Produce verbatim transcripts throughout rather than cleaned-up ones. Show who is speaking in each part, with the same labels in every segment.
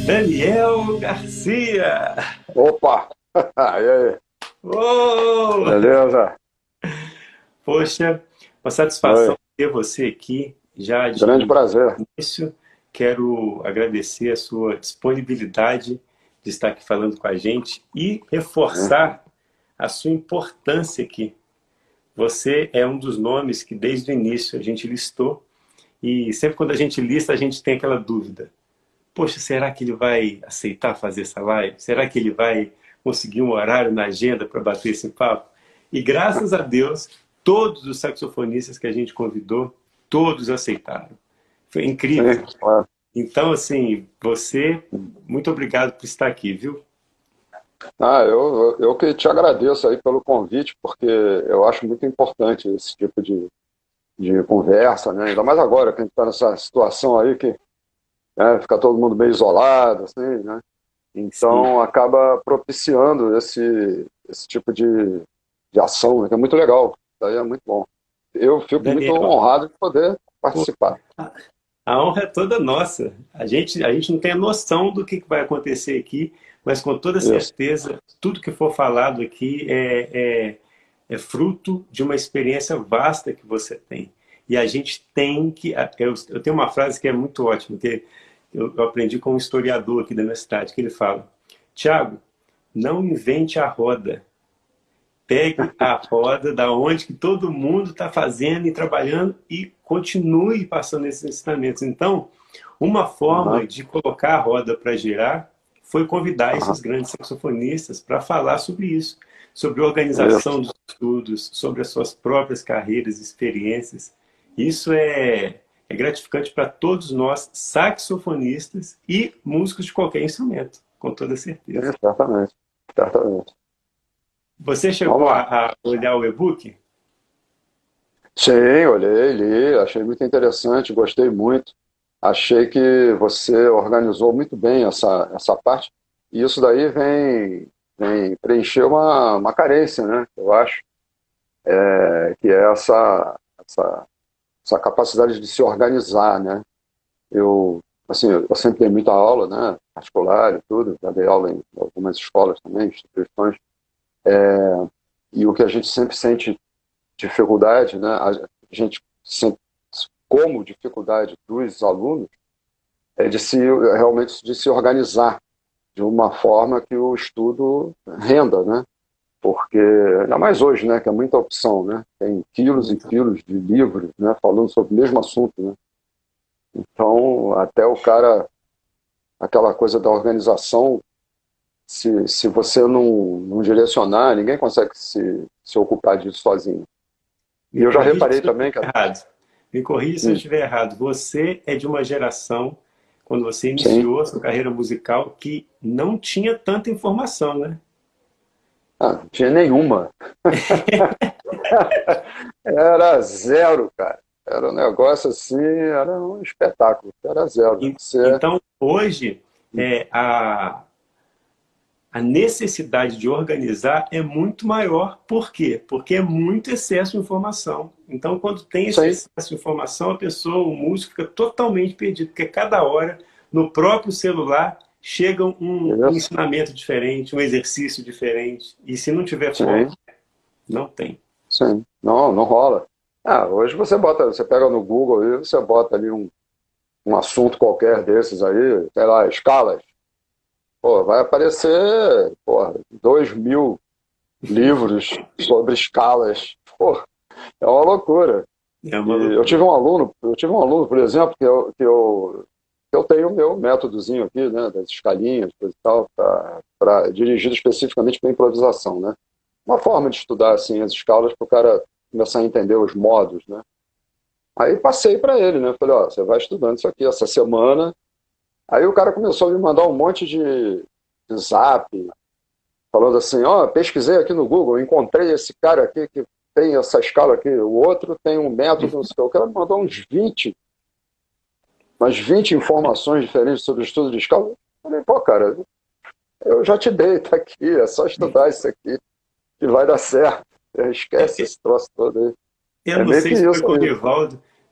Speaker 1: Daniel Garcia!
Speaker 2: Opa! E aí?
Speaker 1: Oh!
Speaker 2: Beleza?
Speaker 1: Poxa, uma satisfação
Speaker 2: Oi.
Speaker 1: ter você aqui já
Speaker 2: Grande
Speaker 1: de
Speaker 2: prazer.
Speaker 1: início. Quero agradecer a sua disponibilidade de estar aqui falando com a gente e
Speaker 2: É.
Speaker 1: reforçar a sua importância aqui. Você é um dos nomes que desde o início a gente listou e sempre quando a gente lista a gente tem aquela dúvida. Poxa, será que ele vai aceitar fazer essa live? Será que ele vai conseguir um horário na agenda para bater esse papo? E graças a Deus, todos os saxofonistas que a gente convidou, todos aceitaram. Foi
Speaker 2: Sim,
Speaker 1: incrível.
Speaker 2: claro.
Speaker 1: Então, assim, você, muito obrigado por estar aqui, viu?
Speaker 2: Ah, eu, eu que te agradeço aí pelo convite, porque eu acho muito importante esse tipo de, de conversa, né? Ainda mais agora, que a gente está nessa situação aí que, né, fica todo mundo meio isolado, assim, né?
Speaker 1: Sim,
Speaker 2: Então acaba propiciando esse, esse tipo de, de ação, né, que é muito legal. Isso aí é muito bom. Eu fico muito
Speaker 1: Daniel,
Speaker 2: honrado de poder
Speaker 1: pô,
Speaker 2: participar.
Speaker 1: a honra é toda nossa. A gente, a gente não tem a noção do que vai acontecer aqui, mas com toda
Speaker 2: Isso.
Speaker 1: certeza, tudo que for falado aqui é, é, é fruto de uma experiência vasta que você tem. E a gente tem que. Eu, eu tenho uma frase que é muito ótima, que eu, eu aprendi com um historiador aqui da minha cidade, que ele fala: Tiago, não invente a roda. Pegue a roda da onde que todo mundo está fazendo e trabalhando e continue passando esses ensinamentos. Então, uma
Speaker 2: Aham,
Speaker 1: forma de colocar a roda para girar foi convidar
Speaker 2: aham.
Speaker 1: esses grandes saxofonistas para falar sobre isso, sobre
Speaker 2: Isso.
Speaker 1: organização dos estudos, sobre as suas próprias carreiras e experiências. Isso é, é gratificante para todos nós, saxofonistas e músicos de qualquer instrumento, com toda certeza.
Speaker 2: Sim, certamente. Certamente.
Speaker 1: Você chegou
Speaker 2: Vamos lá.
Speaker 1: a, a olhar o e-book?
Speaker 2: Sim, olhei, li, achei muito interessante, gostei muito. Achei que você organizou muito bem essa, essa parte. E isso daí vem, vem preencher uma, uma carência, né? Eu acho, é, que é essa, essa, essa capacidade de se organizar, né? Eu, assim, eu sempre dei muita aula, né? Particular e tudo, já dei aula em algumas escolas também, instituições. E o que a gente sempre sente dificuldade, né? A gente sempre, como dificuldade dos alunos, é de se realmente de se organizar de uma forma que o estudo renda, né? Porque ainda mais hoje, né? Que é muita opção, né? Tem quilos e
Speaker 1: Muito.
Speaker 2: quilos de livros, né? Falando sobre o mesmo assunto, né? Então, até o cara, aquela coisa da organização, se, se você não, não direcionar, ninguém consegue se, se ocupar disso sozinho. E
Speaker 1: Me
Speaker 2: eu já
Speaker 1: corrija
Speaker 2: reparei
Speaker 1: se eu
Speaker 2: também que.
Speaker 1: estiver errado. Me corrija se eu
Speaker 2: Hum,
Speaker 1: estiver errado. Você é de uma geração, quando você
Speaker 2: sim.
Speaker 1: iniciou a sua carreira musical, que não tinha tanta informação, né?
Speaker 2: Ah, não tinha nenhuma. Era zero, cara. Era um negócio assim, era um espetáculo. Era zero.
Speaker 1: E-
Speaker 2: Você.
Speaker 1: Então, hoje, é, a, a necessidade de organizar é muito maior. Por quê? Porque é muito excesso de informação. Então, quando tem esse
Speaker 2: Sim,
Speaker 1: excesso de informação, a pessoa, o músico, fica totalmente perdido, porque cada hora, no próprio celular, chega um, um
Speaker 2: isso.
Speaker 1: ensinamento diferente, um exercício diferente. E se não tiver
Speaker 2: Sim,
Speaker 1: foco, não tem.
Speaker 2: sim. Não, não rola. Ah, hoje você bota, você pega no Google e você bota ali um, um assunto qualquer desses aí, sei lá, escalas. Pô, vai aparecer, pô, dois mil livros sobre escalas. Pô, é uma loucura.
Speaker 1: É
Speaker 2: E
Speaker 1: uma
Speaker 2: eu tive
Speaker 1: loucura.
Speaker 2: um aluno, eu tive um aluno, por exemplo, que eu, que eu, que eu tenho o meu métodozinho aqui, né, das escalinhas, coisa e tal, pra, pra, dirigido especificamente para improvisação, né? Uma forma de estudar assim as escalas para o cara começar a entender os modos, né? Aí passei para ele, né? Falei, ó, você vai estudando isso aqui essa semana. Aí o cara começou a me mandar um monte de, de zap, falando assim, ó, pesquisei aqui no Google, encontrei esse cara aqui que tem essa escala aqui, o outro tem um método, não sei o que. O cara me mandou uns vinte, umas vinte informações diferentes sobre o estudo de escala. Eu falei, pô, cara, eu já te dei, tá aqui, é só estudar isso aqui, que vai dar certo. Esquece esse troço todo aí.
Speaker 1: Eu
Speaker 2: É
Speaker 1: não
Speaker 2: meio
Speaker 1: sei
Speaker 2: que
Speaker 1: se foi
Speaker 2: isso
Speaker 1: com o
Speaker 2: aí.
Speaker 1: Rivaldo.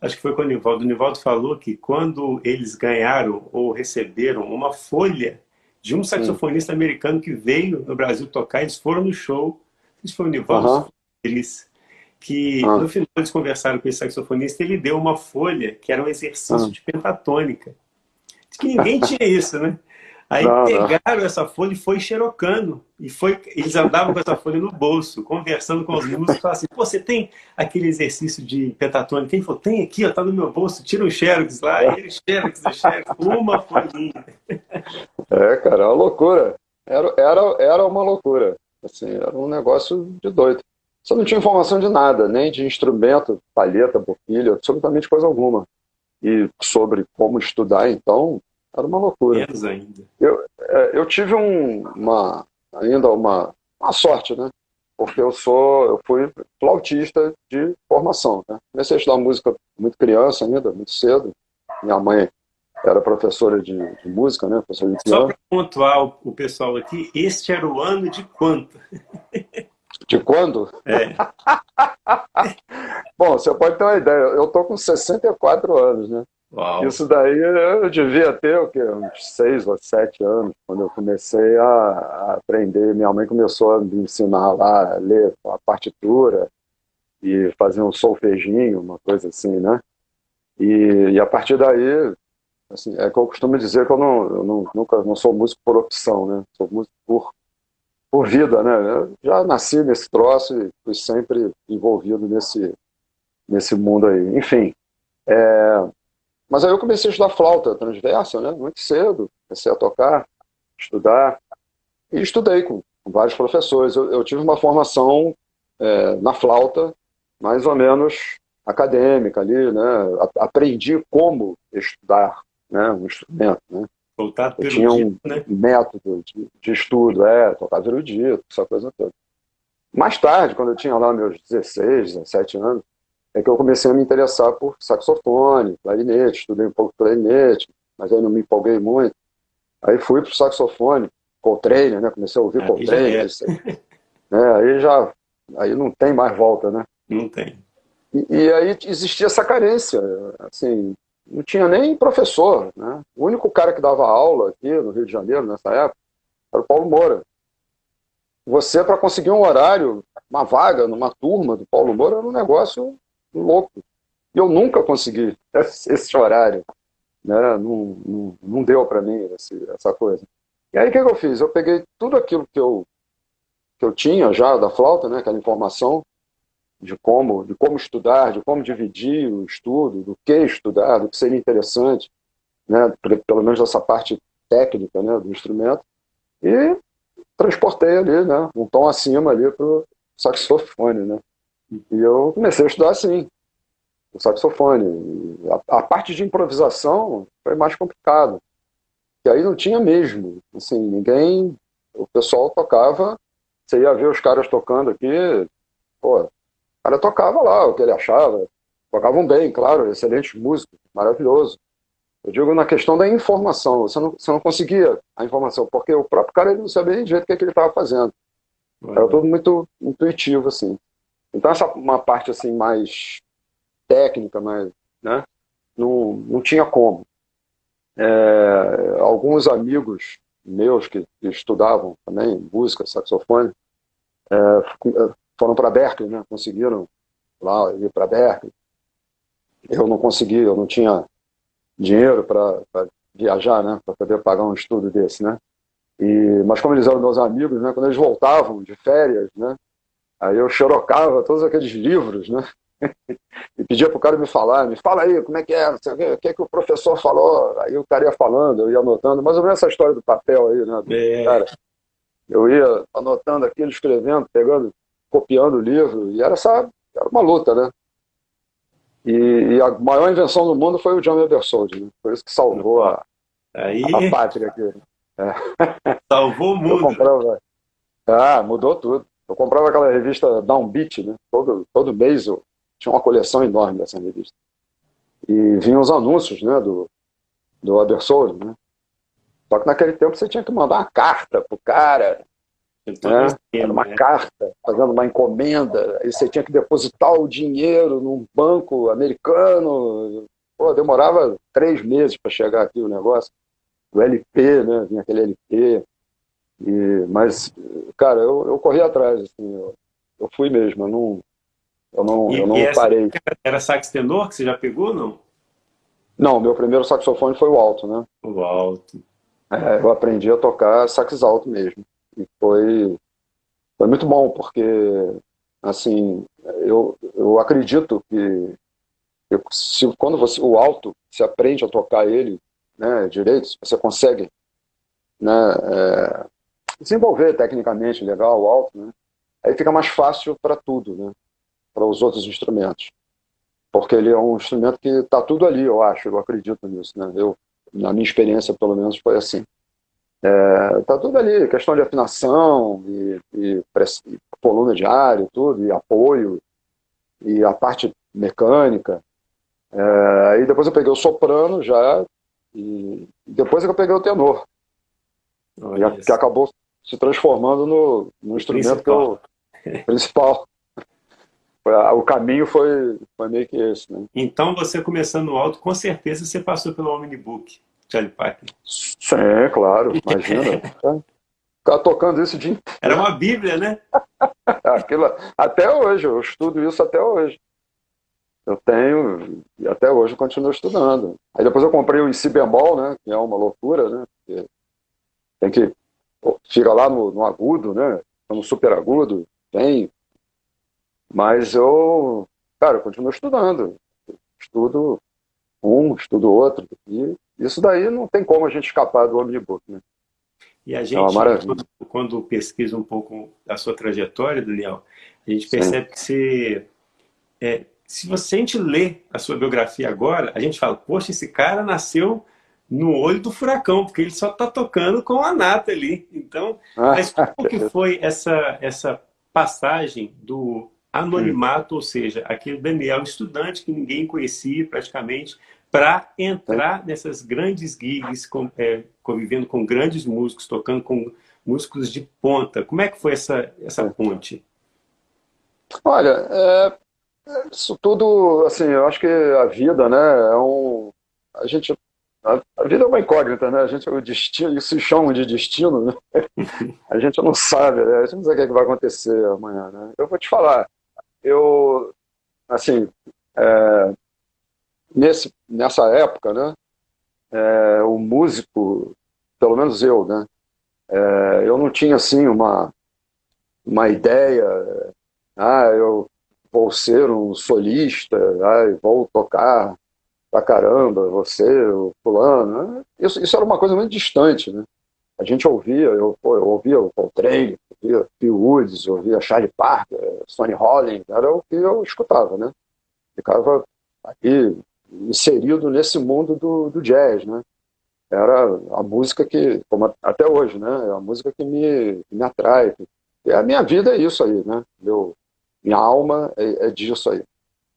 Speaker 1: acho que foi com o Nivaldo. O Nivaldo falou que quando eles ganharam ou receberam uma folha de um
Speaker 2: Hum.
Speaker 1: saxofonista americano que veio no Brasil tocar, eles foram no show, isso foi o Nivaldo,
Speaker 2: Aham.
Speaker 1: Cris, que no
Speaker 2: Ah,
Speaker 1: final eles conversaram com esse saxofonista, ele deu uma folha que era um exercício
Speaker 2: ah.
Speaker 1: de pentatônica. Diz que ninguém tinha isso, né? Aí
Speaker 2: Não, não.
Speaker 1: pegaram essa folha e foi xerocando. E foi, eles andavam com essa folha no bolso, conversando com os músicos. Falavam assim, pô, você tem aquele exercício de pentatônica? Quem falou, tem aqui, ó, tá no meu bolso. Tira um xerox lá. E ele, xerox, o xerox, uma folhinha.
Speaker 2: É, cara, é uma loucura. Era, era, era uma loucura. Assim, era um negócio de doido. Você não tinha informação de nada, nem de instrumento, palheta, boquilha, absolutamente coisa alguma. E sobre como estudar, então, era uma loucura.
Speaker 1: Menos ainda.
Speaker 2: Eu, é, eu tive um, uma, ainda uma, uma sorte, né? Porque eu sou, eu fui flautista de formação, né? Comecei a estudar música muito criança ainda, muito cedo. Minha mãe era professora de, de música, né? Professora de
Speaker 1: Só
Speaker 2: piano.
Speaker 1: para pontuar o, o pessoal aqui, este era o ano de quanto?
Speaker 2: De quando?
Speaker 1: É,
Speaker 2: Bom, você pode ter uma ideia. Eu tô com sessenta e quatro anos, né?
Speaker 1: uau.
Speaker 2: Isso daí eu devia ter o quê? Uns seis ou sete anos, quando eu comecei a, a aprender. Minha mãe começou a me ensinar lá a ler a partitura e fazer um solfeginho, uma coisa assim, né? E, e a partir daí, assim, é que eu costumo dizer que eu, não, eu não, nunca não sou músico por opção, né? Sou músico por, por vida, né? Eu já nasci nesse troço e fui sempre envolvido nesse, nesse mundo aí. Enfim, mas aí eu comecei a estudar flauta transversa, né? Muito cedo. Comecei a tocar, estudar. E estudei com, com vários professores. Eu, eu tive uma formação é, na flauta, mais ou menos acadêmica ali, né? A- Aprendi como estudar, né? Um instrumento, né?
Speaker 1: Voltado
Speaker 2: Eu
Speaker 1: pelo
Speaker 2: tinha
Speaker 1: dito,
Speaker 2: um
Speaker 1: né?
Speaker 2: método de, de estudo, é, tocava erudito, essa coisa toda. Mais tarde, quando eu tinha lá meus dezesseis, dezessete anos, é que eu comecei a me interessar por saxofone, clarinete, estudei um pouco clarinete, mas aí não me empolguei muito. Aí fui para o saxofone, Coltrane, né? Comecei a ouvir
Speaker 1: Aí já
Speaker 2: Coltrane,
Speaker 1: era.
Speaker 2: isso aí, né? Aí já, aí não tem mais volta, né?
Speaker 1: Não tem.
Speaker 2: E, e aí existia essa carência, assim, não tinha nem professor, né? O único cara que dava aula aqui no Rio de Janeiro nessa época era o Paulo Moura. Você, para conseguir um horário, uma vaga numa turma do Paulo Moura, era um negócio louco. E eu nunca consegui esse, esse horário, né? Não, não, não deu para mim esse, essa coisa. E aí o que, que eu fiz? Eu peguei tudo aquilo que eu, que eu tinha já da flauta, né? Aquela informação de como, de como estudar, de como dividir o estudo, do que estudar, do que seria interessante, né? Pelo menos essa parte técnica, né? Do instrumento. E transportei ali, né? Um tom acima ali para o saxofone, né? E eu comecei a estudar assim, o saxofone. A, a parte de improvisação foi mais complicado. E aí não tinha mesmo. Assim, ninguém. O pessoal tocava, você ia ver os caras tocando aqui, pô, o cara tocava lá o que ele achava. Tocavam bem, claro, excelentes músicos, maravilhoso. Eu digo na questão da informação, você não, você não conseguia a informação, porque o próprio cara ele não sabia nem direito o que, é que ele estava fazendo. Era tudo muito intuitivo, assim. Então essa uma parte assim mais técnica, mais, né, não, não tinha como. É, alguns amigos meus que, que estudavam também música, saxofone, é, foram para Berkeley, né, conseguiram lá ir para Berkeley. Eu não consegui, eu não tinha dinheiro para viajar, né, para poder pagar um estudo desse, né. E, mas como eles eram meus amigos, né, quando eles voltavam de férias, né, aí eu xerocava todos aqueles livros, né, e pedia para o cara me falar, me fala aí, como é que é, não sei o que, o que, é que o professor falou, aí o cara ia falando, eu ia anotando, mais ou menos essa história do papel aí, né, do
Speaker 1: É,
Speaker 2: cara, eu ia anotando aquilo, escrevendo, pegando, copiando o livro, e era, essa, era uma luta, né, e, e a maior invenção do mundo foi o John Ebersold, né, foi isso que salvou
Speaker 1: ó,
Speaker 2: a, a
Speaker 1: aí
Speaker 2: pátria aqui. É.
Speaker 1: salvou o
Speaker 2: Eu
Speaker 1: mundo.
Speaker 2: comprava, ah, mudou tudo, eu comprava aquela revista Downbeat, né, todo, todo mês eu tinha uma coleção enorme dessa revista. E vinham os anúncios, né, do, do Abersold, né? Só que naquele tempo você tinha que mandar uma carta pro cara,
Speaker 1: Tem todo um
Speaker 2: né? Era
Speaker 1: esquema,
Speaker 2: uma
Speaker 1: né?
Speaker 2: carta, fazendo uma encomenda, aí você tinha que depositar o dinheiro num banco americano. Pô, demorava três meses para chegar aqui o negócio. O L P, né? Vinha aquele L P. E, mas, cara, eu, eu corri atrás, assim, eu, eu fui mesmo, eu não, eu não, eu
Speaker 1: E, e
Speaker 2: não
Speaker 1: essa
Speaker 2: parei.
Speaker 1: era sax tenor que você já pegou, não?
Speaker 2: Não, meu primeiro saxofone foi o alto, né?
Speaker 1: O alto.
Speaker 2: É, eu aprendi a tocar sax alto mesmo. E foi, foi muito bom, porque, assim, eu, eu acredito que, que se, quando você, o alto, se aprende a tocar ele, né, direito, você consegue, né, é, desenvolver tecnicamente legal o alto, né? Aí fica mais fácil para tudo, né? Para os outros instrumentos. Porque ele é um instrumento que está tudo ali, eu acho, eu acredito nisso, né? Eu, na minha experiência, pelo menos, foi assim. Está tudo ali, questão de afinação, e, e, press- e coluna de ar e tudo, e apoio, e a parte mecânica. É, aí depois eu peguei o soprano já, e depois é que eu peguei o tenor,
Speaker 1: Olha
Speaker 2: já, que
Speaker 1: isso.
Speaker 2: acabou se transformando no, no
Speaker 1: O
Speaker 2: instrumento que
Speaker 1: principal.
Speaker 2: eu, principal. O caminho foi, foi meio que esse, né?
Speaker 1: Então, você começando no alto, com certeza você passou pelo Omnibook, Charlie Parker.
Speaker 2: Sim, claro, imagina. Ficar tocando isso o dia
Speaker 1: Era
Speaker 2: inteiro.
Speaker 1: uma bíblia, né?
Speaker 2: Aquilo, até hoje, eu estudo isso até hoje. Eu tenho, e até hoje eu continuo estudando. Aí depois eu comprei o em si bemol, né? Que é uma loucura, né? Porque tem que. Fica lá no, no agudo, né? No super agudo, tem. Mas eu, cara, eu continuo estudando. Estudo um, estudo outro. E isso daí não tem como a gente escapar do omnibook, né?
Speaker 1: E a
Speaker 2: É uma
Speaker 1: gente,
Speaker 2: maravilha.
Speaker 1: quando, quando pesquisa um pouco a sua trajetória, Daniel, a gente
Speaker 2: Sim.
Speaker 1: percebe que você, é, se você a gente lê a sua biografia agora, a gente fala, poxa, esse cara nasceu no olho do furacão, porque ele só está tocando com a nata ali. Então, mas como que foi essa, essa passagem do anonimato, ou seja, aquele Daniel estudante que ninguém conhecia praticamente, para entrar nessas grandes gigs, com, é, convivendo com grandes músicos, tocando com músicos de ponta. Como é que foi essa, essa ponte?
Speaker 2: Olha, é, isso tudo, assim, eu acho que a vida, né, é um. A gente. A, a vida é uma incógnita, né? A gente, o destino, isso se chama de destino, né? A gente não sabe, né? A gente não sabe o que é que vai acontecer amanhã, né? Eu vou te falar, eu, assim, é, nesse, nessa época, né, é, o músico, pelo menos eu, né, é, eu não tinha, assim, uma, uma ideia, ah, eu vou ser um solista, ah, vou tocar pra caramba, você, o fulano, né? Isso, isso era uma coisa muito distante, né? A gente ouvia, eu, pô, eu ouvia o Coltrane, ouvia Phil Woods, ouvia Charlie Parker, Sonny Rollins, era o que eu escutava, né? Ficava aqui inserido nesse mundo do, do jazz, né? Era a música que, como até hoje, né? É a música que me, que me atrai. E a minha vida é isso aí, né? Meu, minha alma é, é disso aí.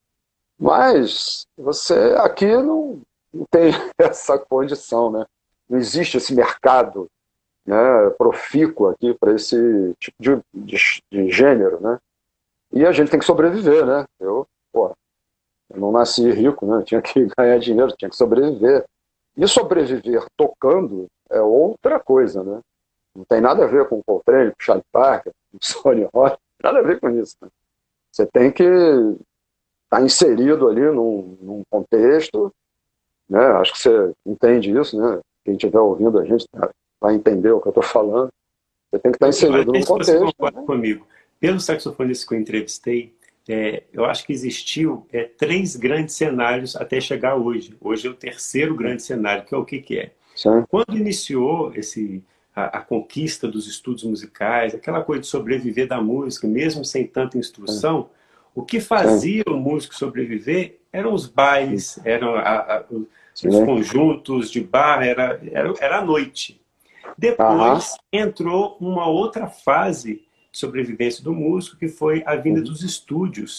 Speaker 2: Mas você aqui não, não tem essa condição, né? Não existe esse mercado, né, profícuo aqui para esse tipo de, de, de gênero, né? E a gente tem que sobreviver, né? Eu, pô, eu não nasci rico, né? Eu tinha que ganhar dinheiro, tinha que sobreviver. E sobreviver tocando é outra coisa, né? Não tem nada a ver com o Coltrane, com o Charlie Parker, com o Sonny Rollins, nada a ver com isso, né? Você tem que estar inserido ali num, num contexto, né? Acho que você entende isso, né? Quem estiver ouvindo a gente vai entender o que eu estou falando. Você tem que estar
Speaker 1: Eu, eu
Speaker 2: inserido num
Speaker 1: acho que você
Speaker 2: contexto,
Speaker 1: concorda
Speaker 2: né?
Speaker 1: comigo. Pelo saxofonista que eu entrevistei, é, eu acho que existiu é, três grandes cenários até chegar hoje. Hoje é o terceiro grande cenário, que é o que, que é?
Speaker 2: Sim,
Speaker 1: Quando iniciou esse, a, a conquista dos estudos musicais, aquela coisa de sobreviver da música, mesmo sem tanta
Speaker 2: sim,
Speaker 1: instrução, o que
Speaker 2: sim,
Speaker 1: fazia o músico sobreviver eram os bailes, eram a, a, os
Speaker 2: sim.
Speaker 1: conjuntos de bar, era, era, era a noite.
Speaker 2: Aham,
Speaker 1: Depois entrou uma outra fase de sobrevivência do músico, que foi a vinda
Speaker 2: uhum,
Speaker 1: dos estúdios.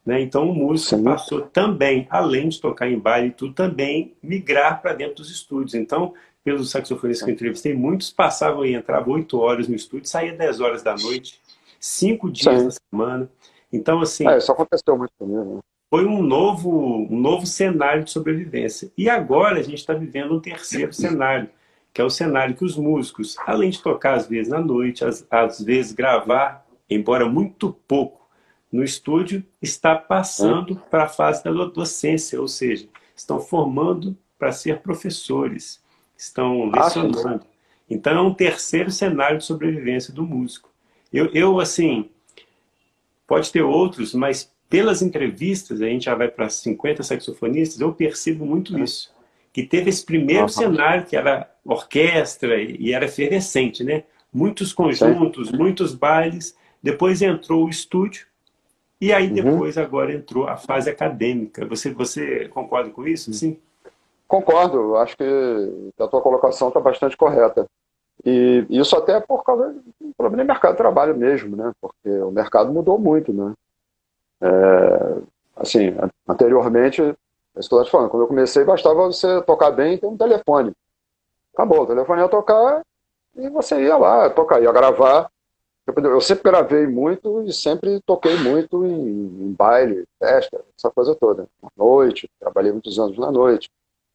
Speaker 1: né? Então o músico
Speaker 2: sim,
Speaker 1: passou também, além de tocar em baile e tudo, também migrar para dentro dos estúdios. Então, pelos saxofonistas que eu entrevistei, muitos passavam e entravam oito horas no estúdio, saía dez horas da noite, cinco dias na
Speaker 2: sim.
Speaker 1: semana. Então,
Speaker 2: É,
Speaker 1: assim,
Speaker 2: isso aconteceu muito comigo, né?
Speaker 1: foi um novo, um novo cenário de sobrevivência. E agora a gente está vivendo um terceiro cenário, que é o cenário que os músicos, além de tocar às vezes na noite, às, às vezes gravar, embora muito pouco, no estúdio, está
Speaker 2: Sim.
Speaker 1: passando para a fase da docência, ou seja, estão formando para ser professores, estão
Speaker 2: Ah, sim.
Speaker 1: lecionando. Então é um terceiro cenário de sobrevivência do músico. Eu, eu assim, pode ter outros, mas pelas entrevistas, a gente já vai para cinquenta saxofonistas, eu percebo muito
Speaker 2: Sim.
Speaker 1: isso. Que teve esse primeiro
Speaker 2: Aham.
Speaker 1: cenário, que era orquestra e era efervescente, né? Muitos
Speaker 2: Sim.
Speaker 1: conjuntos, muitos bailes. Depois entrou o estúdio, e aí
Speaker 2: Uhum.
Speaker 1: depois agora entrou a fase acadêmica. Você, você concorda com isso? Sim.
Speaker 2: Concordo, eu acho que a tua colocação está bastante correta. E isso até por causa do problema do mercado de trabalho mesmo, né? Porque o mercado mudou muito, né? Assim, anteriormente, é isso que eu estou te falando, quando eu comecei, bastava você tocar bem e ter um telefone. Acabou, o telefone ia tocar e você ia lá tocar, ia gravar. Eu eu sempre gravei muito e sempre toquei muito em, em baile, festa, essa coisa toda. À noite, trabalhei muitos anos na noite.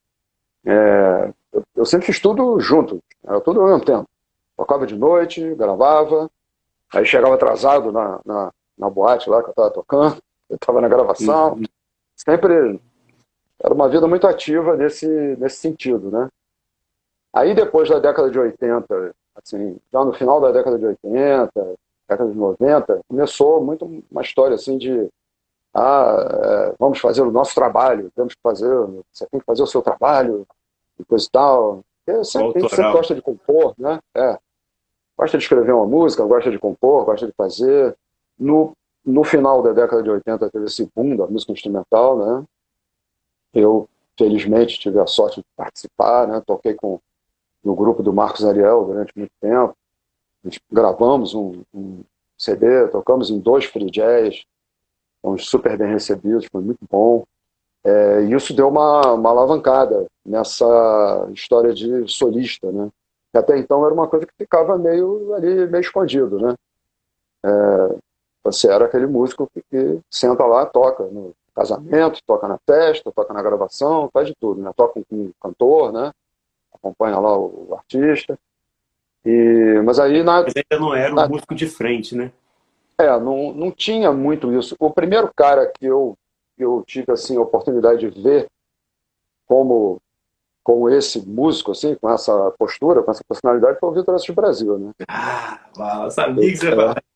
Speaker 2: Eu, eu sempre fiz tudo junto, era tudo ao mesmo tempo. Tocava de noite, gravava, aí chegava atrasado na, na, na boate lá que eu estava tocando, eu estava na gravação.
Speaker 1: Uhum.
Speaker 2: Sempre era uma vida muito ativa nesse, nesse sentido, né? Aí depois da década de oitenta, assim, já no final da década de oitenta, década de noventa, começou muito uma história assim de ah, é, vamos fazer o nosso trabalho, temos que fazer, você tem que fazer o seu trabalho e coisa e tal. E
Speaker 1: O
Speaker 2: sempre, a gente sempre
Speaker 1: autoral.
Speaker 2: gosta de compor, né? É, gosta de escrever uma música, gosta de compor, gosta de fazer. No, no final da década de oitenta teve esse boom da música instrumental, né? Eu, felizmente, tive a sorte de participar, né? Toquei com, no grupo do Marcos Ariel durante muito tempo. A gente gravamos um, um C D, tocamos em dois free jazz, fomos super bem recebidos, foi muito bom. É, e isso deu uma, uma alavancada nessa história de solista, né? Que até então era uma coisa que ficava meio ali, meio escondido, né? Você era aquele músico que, que senta lá, toca no casamento, toca na festa, toca na gravação, faz de tudo, né? Toca com um cantor, né? Acompanha lá o, o artista. E, mas aí na,
Speaker 1: Mas ainda não era o
Speaker 2: na,
Speaker 1: músico de frente, né?
Speaker 2: é, não, não tinha muito isso. O primeiro cara que eu, que eu tive assim, a oportunidade de ver como, como esse músico, assim, com essa postura, com essa personalidade, foi o Vitor Assis Brasil, né?
Speaker 1: Ah, uau, eu sabia que você ia
Speaker 2: É,
Speaker 1: falar.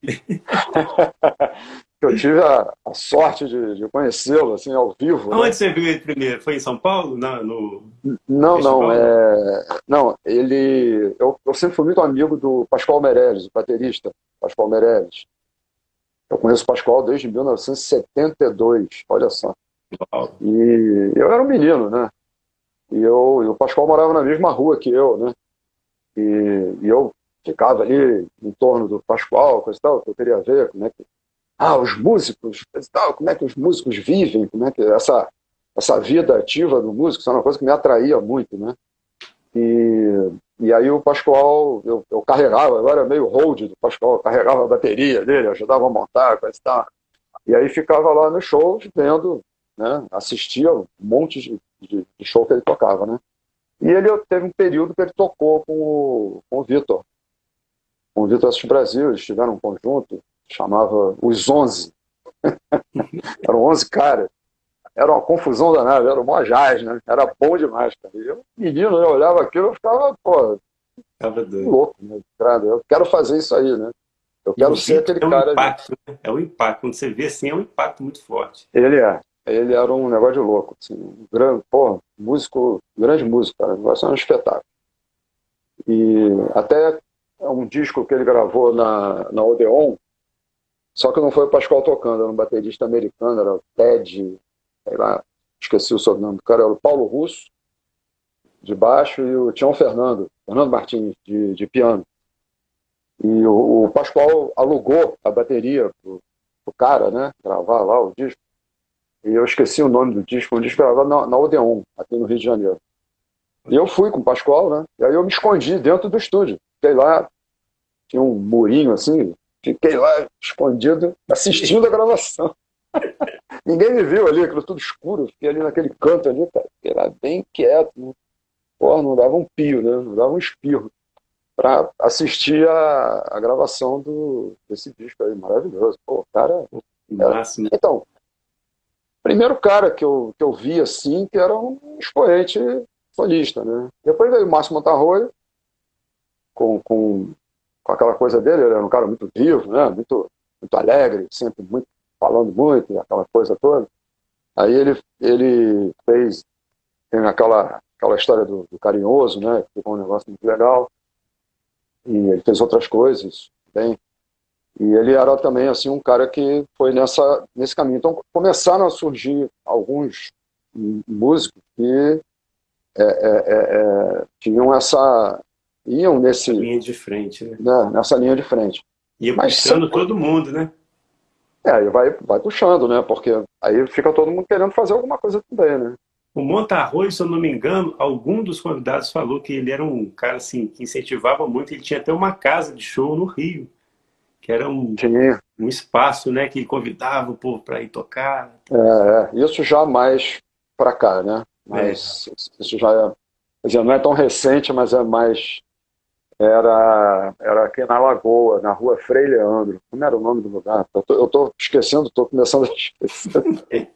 Speaker 2: eu tive a, a sorte de, de conhecê-lo assim, ao vivo, né?
Speaker 1: Onde você viu ele primeiro? Foi em São Paulo? Na- no, no
Speaker 2: Não, não,
Speaker 1: festival? Não.
Speaker 2: é, não, ele, eu, eu sempre fui muito amigo do Pascoal Meirelles, o baterista Pascoal Meirelles. Eu conheço o Pascoal desde mil novecentos e setenta e dois, olha só.
Speaker 1: Uau.
Speaker 2: E eu era um menino, né? E, eu, e o Pascoal morava na mesma rua que eu, né? E, e eu ficava ali em torno do Pascoal, coisa e tal, que eu queria ver como é que. Ah, os músicos, coisa e tal, como é que os músicos vivem, como é que essa, essa vida ativa do músico, isso é uma coisa que me atraía muito, né? E, e aí o Pascoal, eu, eu carregava, agora é meio hold do Pascoal, eu carregava a bateria dele, ajudava a montar, coisa e tal. E aí ficava lá nos shows vendo, né? Assistia um monte de, de, de show que ele tocava, né? E ele teve um período que ele tocou com o, com o Vitor, com o Vitor Assis Brasil, eles tiveram um conjunto, chamava Os Onze, eram onze caras, era uma confusão danada, era uma jazz, né? Era bom demais, cara. E eu, menino, eu olhava aquilo, eu ficava, pô,
Speaker 1: Tava doido.
Speaker 2: louco, né? Cara, eu quero fazer isso aí, né? Eu
Speaker 1: E
Speaker 2: quero
Speaker 1: o
Speaker 2: ser
Speaker 1: Vitor
Speaker 2: aquele
Speaker 1: é um
Speaker 2: cara ali.
Speaker 1: impacto, né? É um impacto. Quando você vê assim, é um impacto muito forte.
Speaker 2: Ele é. Ele era um negócio de louco, assim, um grande, pô, músico, grande músico, cara. Vai ser um espetáculo. E até um disco que ele gravou na, na Odeon, só que não foi o Pascoal tocando, era um baterista americano, era o Ted, sei lá, esqueci o sobrenome do cara, era o Paulo Russo, de baixo, e o Tião Fernando, Fernando Martins, de, de piano. E o, o Pascoal alugou a bateria pro, pro cara, né, gravar lá o disco. e eu esqueci o nome do disco, um disco gravado na, na Odeon, aqui no Rio de Janeiro. E eu fui com o Pascoal, né? E aí eu me escondi dentro do estúdio. Fiquei lá, tinha um murinho assim, fiquei lá escondido, assistindo a gravação. Ninguém me viu ali, aquilo tudo escuro, fiquei ali naquele canto ali, cara. Fiquei lá bem quieto, né? Pô, não dava um pio, né? Não dava um espirro para assistir a, a gravação do, desse disco aí, maravilhoso. Pô, cara, era...
Speaker 1: Máximo.
Speaker 2: Então, primeiro cara que eu, que eu vi assim, que era um expoente solista, né? Depois veio o Márcio Montarroio, com, com, com aquela coisa dele, ele era um cara muito vivo, né? Muito, muito alegre, sempre muito, falando muito, aquela coisa toda. Aí ele, ele fez, tem aquela, aquela história do, do Carinhoso, né? Que ficou um negócio muito legal. E ele fez outras coisas, bem. E ele era também assim um cara que foi nessa, nesse caminho. Então começaram a surgir alguns músicos que é, é, é, tinham essa, iam nesse,
Speaker 1: Linha de frente, né?
Speaker 2: né, nessa linha de frente.
Speaker 1: Ia
Speaker 2: Mas
Speaker 1: puxando
Speaker 2: sempre,
Speaker 1: todo mundo, né?
Speaker 2: é, aí vai, vai puxando, né? Porque aí fica todo mundo querendo fazer alguma coisa também, né?
Speaker 1: O Montarroio, se eu não me engano, algum dos convidados falou que ele era um cara assim, que incentivava muito. Ele tinha até uma casa de show no Rio, que era um,
Speaker 2: Tinha,
Speaker 1: um espaço, né, que ele convidava o povo para ir tocar.
Speaker 2: é, é, isso já mais para cá, né?
Speaker 1: É.
Speaker 2: Mas isso já é, quer dizer, não é tão recente, mas é mais. Era, era aqui na Lagoa, na rua Frei Leandro. Como era o nome do lugar? Eu tô, eu tô esquecendo, estou começando a esquecer.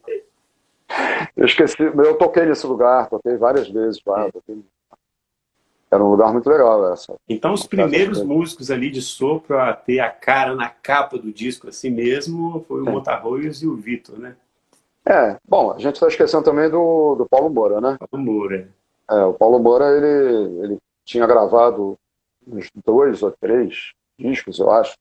Speaker 2: Eu esqueci, eu toquei nesse lugar, toquei várias vezes lá. Toquei... Era um lugar muito legal essa.
Speaker 1: Então, os primeiros músicos ali de sopro a ter a cara na capa do disco assim mesmo foi o
Speaker 2: Sim.
Speaker 1: Montarroios e o Vitor, né?
Speaker 2: É, bom, a gente está esquecendo também do, do Paulo Moura, né?
Speaker 1: Paulo Moura.
Speaker 2: É, o Paulo Moura, ele, ele tinha gravado uns dois ou três discos, eu acho.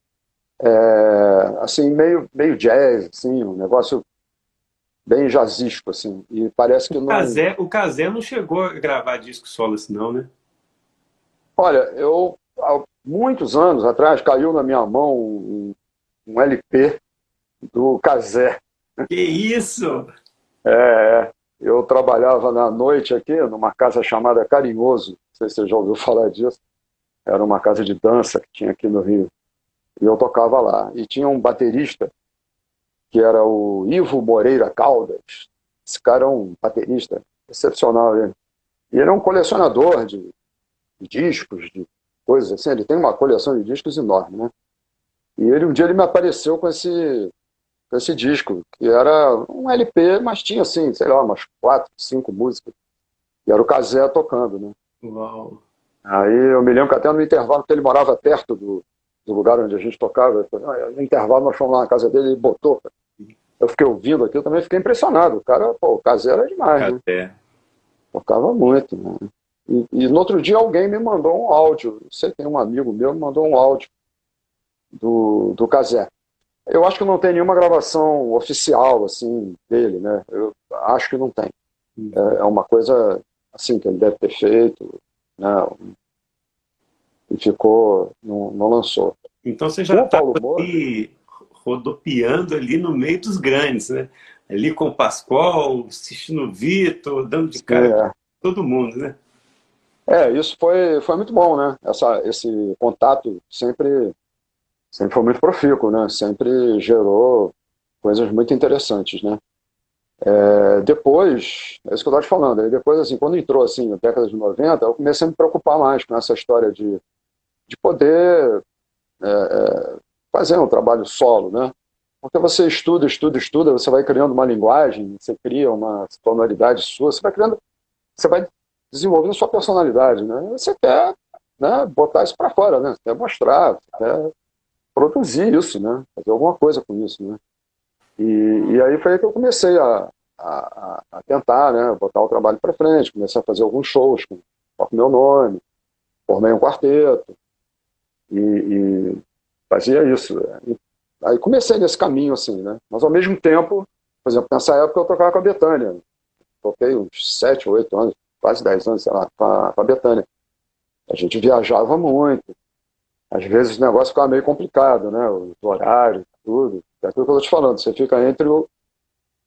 Speaker 2: É, assim, meio, meio jazz, assim, um negócio bem jazzístico, assim. E parece que
Speaker 1: O
Speaker 2: não...
Speaker 1: Cazé, o Cazé não chegou a gravar disco solo assim, não, né?
Speaker 2: Olha, eu, há muitos anos atrás, caiu na minha mão um, um L P do Cazé.
Speaker 1: Que isso!
Speaker 2: É, eu trabalhava na noite aqui, numa casa chamada Carinhoso, não sei se você já ouviu falar disso. Era uma casa de dança que tinha aqui no Rio. E eu tocava lá. E tinha um baterista, que era o Ivo Moreira Caldas. Esse cara é um baterista excepcional. Ele. E ele é um colecionador de, de discos, de coisas assim. Ele tem uma coleção de discos enorme, né? E ele, um dia ele me apareceu com esse, com esse disco, que era um L P, mas tinha, assim, sei lá, umas quatro, cinco músicas. E era o Cazé tocando, né?
Speaker 1: Uau!
Speaker 2: Aí eu me lembro que até no intervalo, porque ele morava perto do, do lugar onde a gente tocava, falei, no intervalo nós fomos lá na casa dele e botou. Eu fiquei ouvindo aquilo, também fiquei impressionado. O cara, pô, o Cazé era demais, né?
Speaker 1: Cazé.
Speaker 2: Tocava muito, né? E, e no outro dia alguém me mandou um áudio, não sei, tem um amigo meu me mandou um áudio do, do Cazé. Eu acho que não tem nenhuma gravação oficial, assim, dele, né? Eu acho que não tem. É, é uma coisa, assim, que ele deve ter feito, né? E ficou, não, não lançou.
Speaker 1: Então você já
Speaker 2: O
Speaker 1: estava
Speaker 2: Paulo Moura,
Speaker 1: ali rodopiando ali no meio dos grandes, né? Ali com o Pascoal, assistindo o Vitor, dando de cara com
Speaker 2: é,
Speaker 1: todo mundo, né?
Speaker 2: é, isso foi, foi muito bom, né? Essa, esse contato sempre, sempre foi muito profícuo, né? Sempre gerou coisas muito interessantes, né? É, depois, é isso que eu estava te falando, aí depois, assim, quando entrou, assim, na década de noventa, eu comecei a me preocupar mais com essa história de, de poder é, é, fazer um trabalho solo, né? Porque você estuda, estuda, estuda, você vai criando uma linguagem, você cria uma tonalidade sua, você vai criando, você vai desenvolvendo sua personalidade, né? Você quer, né, botar isso para fora, né? Você quer mostrar, você quer produzir isso, né? Fazer alguma coisa com isso, né? E, e aí foi aí que eu comecei a, a, a tentar, né, botar o trabalho para frente, comecei a fazer alguns shows com, com o meu nome, formei um quarteto e, e fazia isso. E aí comecei nesse caminho, assim, né? Mas ao mesmo tempo, por exemplo, nessa época eu tocava com a Bethânia. Toquei uns sete, oito anos, quase dez anos, sei lá, com a, com a Bethânia. A gente viajava muito. Às vezes o negócio ficava meio complicado, né? Os horários, tudo. É aquilo que eu estou te falando, você fica entre o,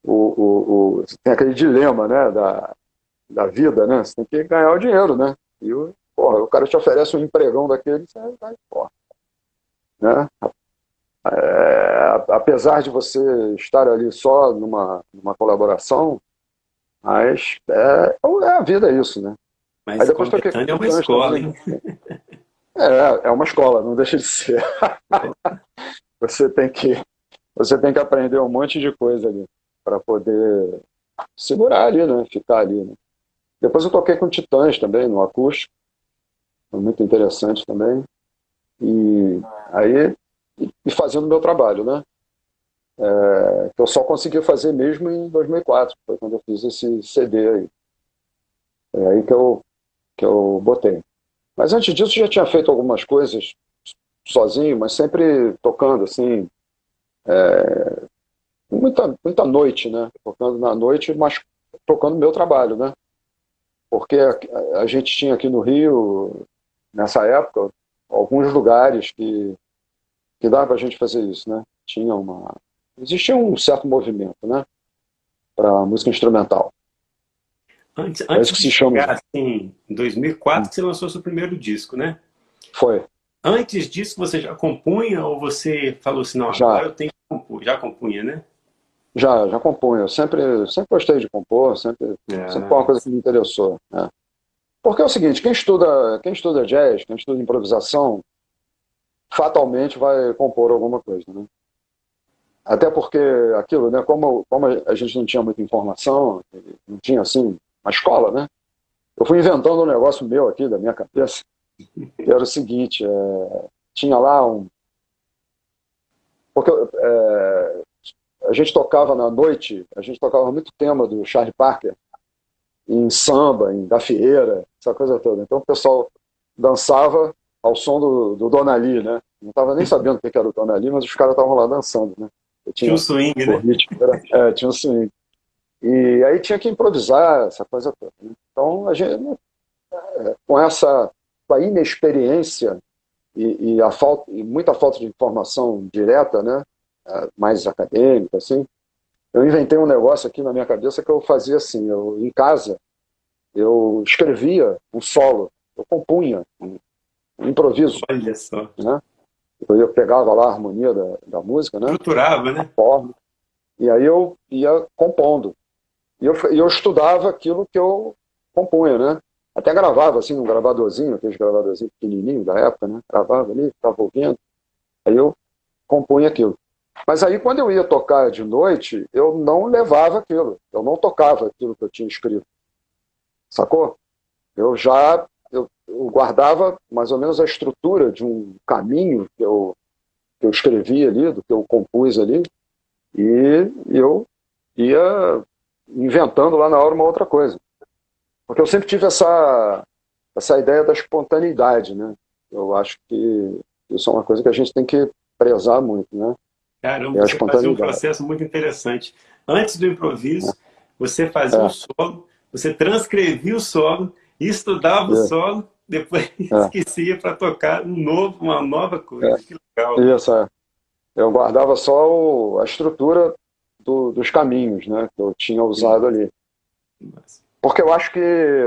Speaker 2: o, o, o, tem aquele dilema, né, da, da vida, né? Você tem que ganhar o dinheiro, né? E o, porra, o cara te oferece um empregão daquele, você vai, porra, né? É, apesar de você estar ali só numa, numa colaboração, mas é, é a vida, é isso, né? Aí
Speaker 1: Mas
Speaker 2: depois toquei com
Speaker 1: coletânea é uma
Speaker 2: Titãs
Speaker 1: escola,
Speaker 2: também.
Speaker 1: hein?
Speaker 2: É, é uma escola, não deixa de ser. Você tem que, você tem que aprender um monte de coisa ali para poder segurar ali, né? Ficar ali, né? Depois eu toquei com Titãs também, no acústico, foi muito interessante também. E aí, e fazendo o meu trabalho, né? É, que eu só consegui fazer mesmo em dois mil e quatro, foi quando eu fiz esse C D aí. É aí que eu, que eu botei. Mas antes disso, eu já tinha feito algumas coisas sozinho, mas sempre tocando, assim, muita, muita noite, né? Tocando na noite, mas tocando meu trabalho, né? Porque a, a gente tinha aqui no Rio, nessa época, alguns lugares que, que dava pra gente fazer isso, né? Tinha uma... Existia um certo movimento, né? Para música instrumental.
Speaker 1: Antes,
Speaker 2: É
Speaker 1: antes
Speaker 2: isso que
Speaker 1: de
Speaker 2: se chama.
Speaker 1: chegar assim, em dois mil e quatro, que você lançou seu primeiro disco, né?
Speaker 2: Foi.
Speaker 1: Antes disso, você já compunha ou você falou assim, não,
Speaker 2: Já,
Speaker 1: agora eu tenho que compor? Já compunha, né?
Speaker 2: já, já componho. Eu sempre, sempre gostei de compor, sempre, sempre foi uma
Speaker 1: Ah,
Speaker 2: coisa que me interessou, né? Porque é o seguinte, quem estuda, quem estuda jazz, quem estuda improvisação, fatalmente vai compor alguma coisa, né? Até porque aquilo, né, como, como a gente não tinha muita informação, não tinha assim uma escola, né? Eu fui inventando um negócio meu aqui da minha cabeça, que era o seguinte, é, tinha lá um, porque é, a gente tocava na noite, a gente tocava muito tema do Charlie Parker em samba, em gafieira, essa coisa toda. Então o pessoal dançava ao som do, do Dona Lee, né? Não estava nem sabendo o que era o Dona Lee, mas os caras estavam lá dançando, né? Eu
Speaker 1: tinha um
Speaker 2: tinha
Speaker 1: swing,
Speaker 2: o
Speaker 1: né?
Speaker 2: ritmo, era, é, tinha um swing. E aí tinha que improvisar essa coisa toda, né? Então a gente, com essa com a inexperiência e, e a falta e muita falta de informação direta, né? Mais acadêmica, assim, eu inventei um negócio aqui na minha cabeça que eu fazia assim, eu em casa eu escrevia um solo, eu compunha um, um improviso,
Speaker 1: Olha só.
Speaker 2: né? Eu, eu pegava lá a harmonia da, da música, né?
Speaker 1: Estruturava,
Speaker 2: A
Speaker 1: né?
Speaker 2: forma, e aí eu ia compondo. E eu, e eu estudava aquilo que eu compunha, né? Até gravava assim num gravadorzinho, aqueles gravadorzinhos pequenininhos da época, né? Gravava ali, ficava ouvindo, aí eu compunha aquilo. Mas aí quando eu ia tocar de noite, eu não levava aquilo, eu não tocava aquilo que eu tinha escrito, sacou? Eu já eu, eu guardava mais ou menos a estrutura de um caminho que eu, que eu escrevi ali, do que eu compus ali, e eu ia inventando lá na hora uma outra coisa. Porque eu sempre tive essa, essa ideia da espontaneidade, né? Eu acho que isso é uma coisa que a gente tem que prezar muito, né?
Speaker 1: Caramba,
Speaker 2: É a
Speaker 1: você fazia um
Speaker 2: espontaneidade.
Speaker 1: processo muito interessante. Antes do improviso, você fazia o
Speaker 2: É,
Speaker 1: solo, você transcrevia o solo, estudava o
Speaker 2: é,
Speaker 1: solo, depois
Speaker 2: é,
Speaker 1: esquecia para tocar um novo, uma nova coisa. Que
Speaker 2: é.
Speaker 1: legal.
Speaker 2: Isso, é. Eu guardava só o, a estrutura do, dos caminhos, né? Que eu tinha usado ali. Porque eu acho que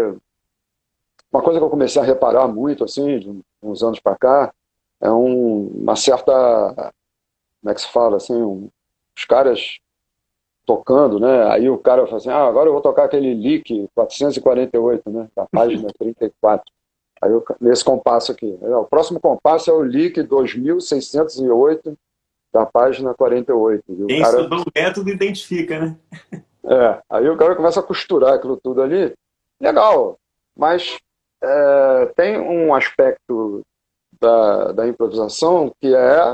Speaker 2: uma coisa que eu comecei a reparar muito, assim, de uns anos para cá, é um, uma certa, como é que se fala, assim, um, os caras tocando, né? Aí o cara fala assim, ah, agora eu vou tocar aquele lick quatrocentos e quarenta e oito, né? Da página trinta e quatro. Aí eu, nesse compasso aqui. O próximo compasso é o lick dois mil seiscentos e oito, da página quarenta e oito. E o
Speaker 1: Quem
Speaker 2: cara,
Speaker 1: estudou o método identifica, né?
Speaker 2: é, aí o cara começa a costurar aquilo tudo ali. Legal, mas é, tem um aspecto da, da improvisação que é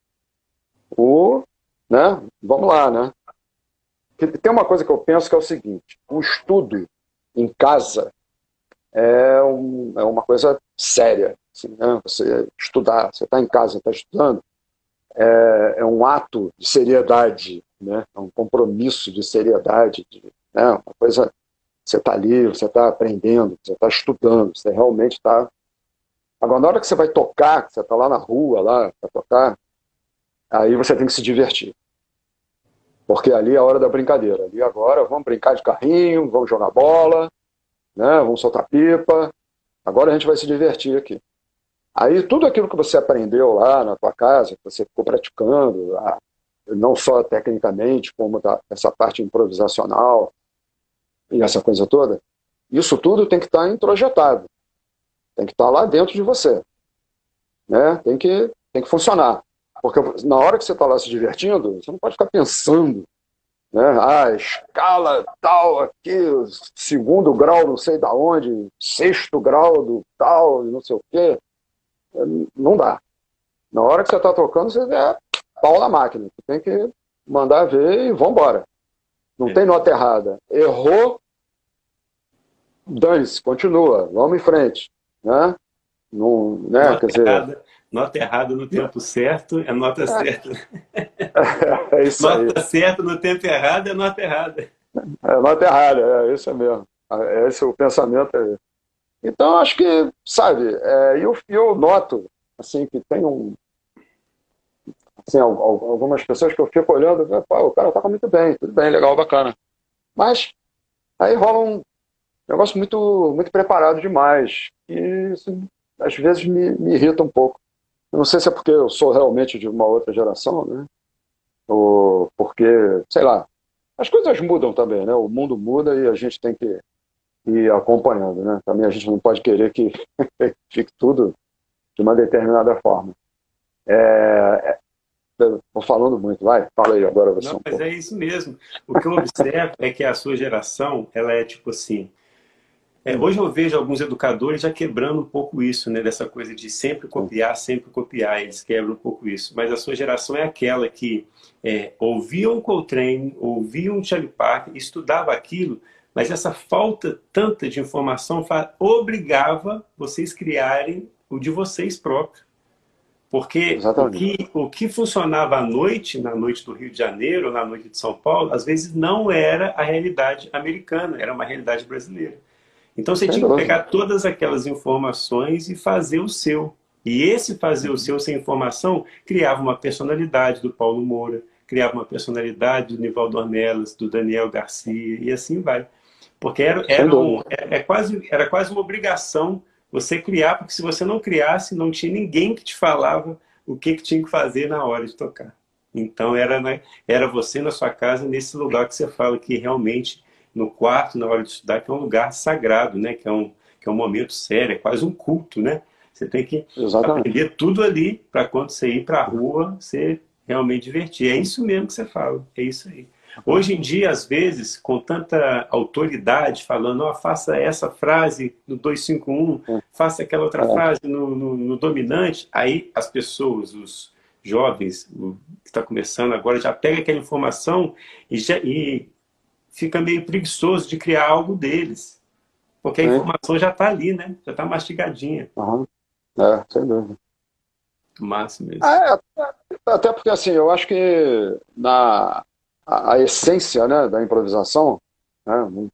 Speaker 2: o, né? Vamos lá, né? Tem uma coisa que eu penso que é o seguinte: o estudo em casa é, um, é uma coisa séria. Assim, né? Você estudar, você está em casa, está estudando, é, é um ato de seriedade, né? É um compromisso de seriedade, de, né? Uma coisa, você está ali, você está aprendendo, você está estudando, você realmente está. Agora, na hora que você vai tocar, você está lá na rua, lá para tocar, aí você tem que se divertir. Porque ali é a hora da brincadeira. Ali agora vamos brincar de carrinho, vamos jogar bola, né? Vamos soltar pipa. Agora a gente vai se divertir aqui. Aí tudo aquilo que você aprendeu lá na tua casa, que você ficou praticando, ah, não só tecnicamente, como da, essa parte improvisacional e essa coisa toda, isso tudo tem que estar introjetado, tem que estar lá dentro de você, né? Tem que, tem que funcionar. Porque na hora que você está lá se divertindo, você não pode ficar pensando, né? Ah, escala tal aqui, segundo grau não sei da onde, sexto grau do tal, não sei o quê. Não dá. Na hora que você está tocando, você é pau na máquina. Você tem que mandar ver e vambora. Não é. Tem nota errada. Errou, dane-se, continua, vamos em frente. Né? Não, né?
Speaker 1: Nota,
Speaker 2: Quer dizer...
Speaker 1: errada, nota errada no tempo certo é nota é. certa.
Speaker 2: É isso
Speaker 1: nota
Speaker 2: aí.
Speaker 1: certa no tempo errado é nota errada.
Speaker 2: É nota errada, é isso mesmo. Esse é o pensamento. É... Então, acho que, sabe, é, eu, eu noto assim, que tem um... Assim, algumas pessoas que eu fico olhando, pô, o cara toca muito bem, tudo bem, legal, bacana. Mas aí rola um negócio muito, muito preparado demais. E isso, às vezes, me, me irrita um pouco. Eu não sei se é porque eu sou realmente de uma outra geração, né? Ou porque, sei lá, as coisas mudam também, né? O mundo muda e a gente tem que ir acompanhando, né? Também a gente não pode querer que fique tudo de uma determinada forma. É... Estou falando muito, vai, fala aí agora você.
Speaker 1: Não,
Speaker 2: um
Speaker 1: mas
Speaker 2: pouco.
Speaker 1: é isso mesmo. O que eu observo é que a sua geração, ela é tipo assim... É, hoje eu vejo alguns educadores já quebrando um pouco isso, né? Dessa coisa de sempre copiar, sempre copiar, eles quebram um pouco isso. Mas a sua geração é aquela que é, ouvia um Coltrane, ouvia um Charlie Parker, estudava aquilo, mas essa falta tanta de informação obrigava vocês criarem o de vocês próprios. Porque o que, o que funcionava à noite, na noite do Rio de Janeiro, ou na noite de São Paulo, às vezes não era a realidade americana, era uma realidade brasileira. Então você tinha que pegar todas aquelas informações e fazer o seu. E esse fazer o seu sem informação criava uma personalidade do Paulo Moura, criava uma personalidade do Nivaldo Ornelas, do Daniel Garcia, e assim vai. Porque era, era, um, é, é quase, era quase uma obrigação você criar, porque se você não criasse, não tinha ninguém que te falava o que, que tinha que fazer na hora de tocar. Então era, né, era você na sua casa, nesse lugar que você fala que realmente... no quarto, na hora de estudar, que é um lugar sagrado, né? Que é um, que é um momento sério, é quase um culto, né? Você tem que Exatamente. aprender tudo ali para quando você ir para a rua, você realmente divertir. É isso mesmo que você fala, é isso aí. Hoje em dia, às vezes, com tanta autoridade, falando, oh, faça essa frase no dois cinco um, faça aquela outra frase no, no, no dominante, aí as pessoas, os jovens, o que está começando agora, já pega aquela informação e, já, e fica meio preguiçoso de criar algo deles. Porque a informação já está ali, né? Já está mastigadinha.
Speaker 2: Uhum. É, sem dúvida.
Speaker 1: Massa mesmo.
Speaker 2: É, até porque, assim, eu acho que na, a, a essência, né, da improvisação, né,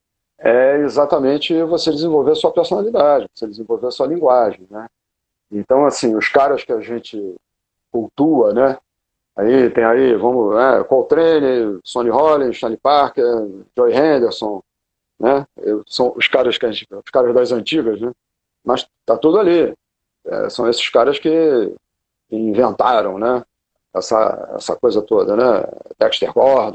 Speaker 2: é exatamente você desenvolver a sua personalidade, você desenvolver a sua linguagem, né? Então, assim, os caras que a gente cultua, né? Aí tem aí, vamos, é, Coltrane, Sonny Rollins, Charlie Parker, Joy Henderson, né? São os caras que a gente, os caras das antigas, né? Mas tá tudo ali. É, são esses caras que inventaram, né? Essa, essa coisa toda, né? Dexter Gordon.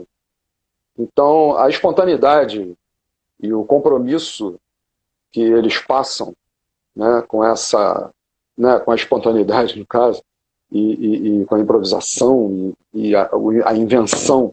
Speaker 2: Então, a espontaneidade e o compromisso que eles passam, né? Com essa, né? Com a espontaneidade, no caso, E, e, e com a improvisação e, e a, a invenção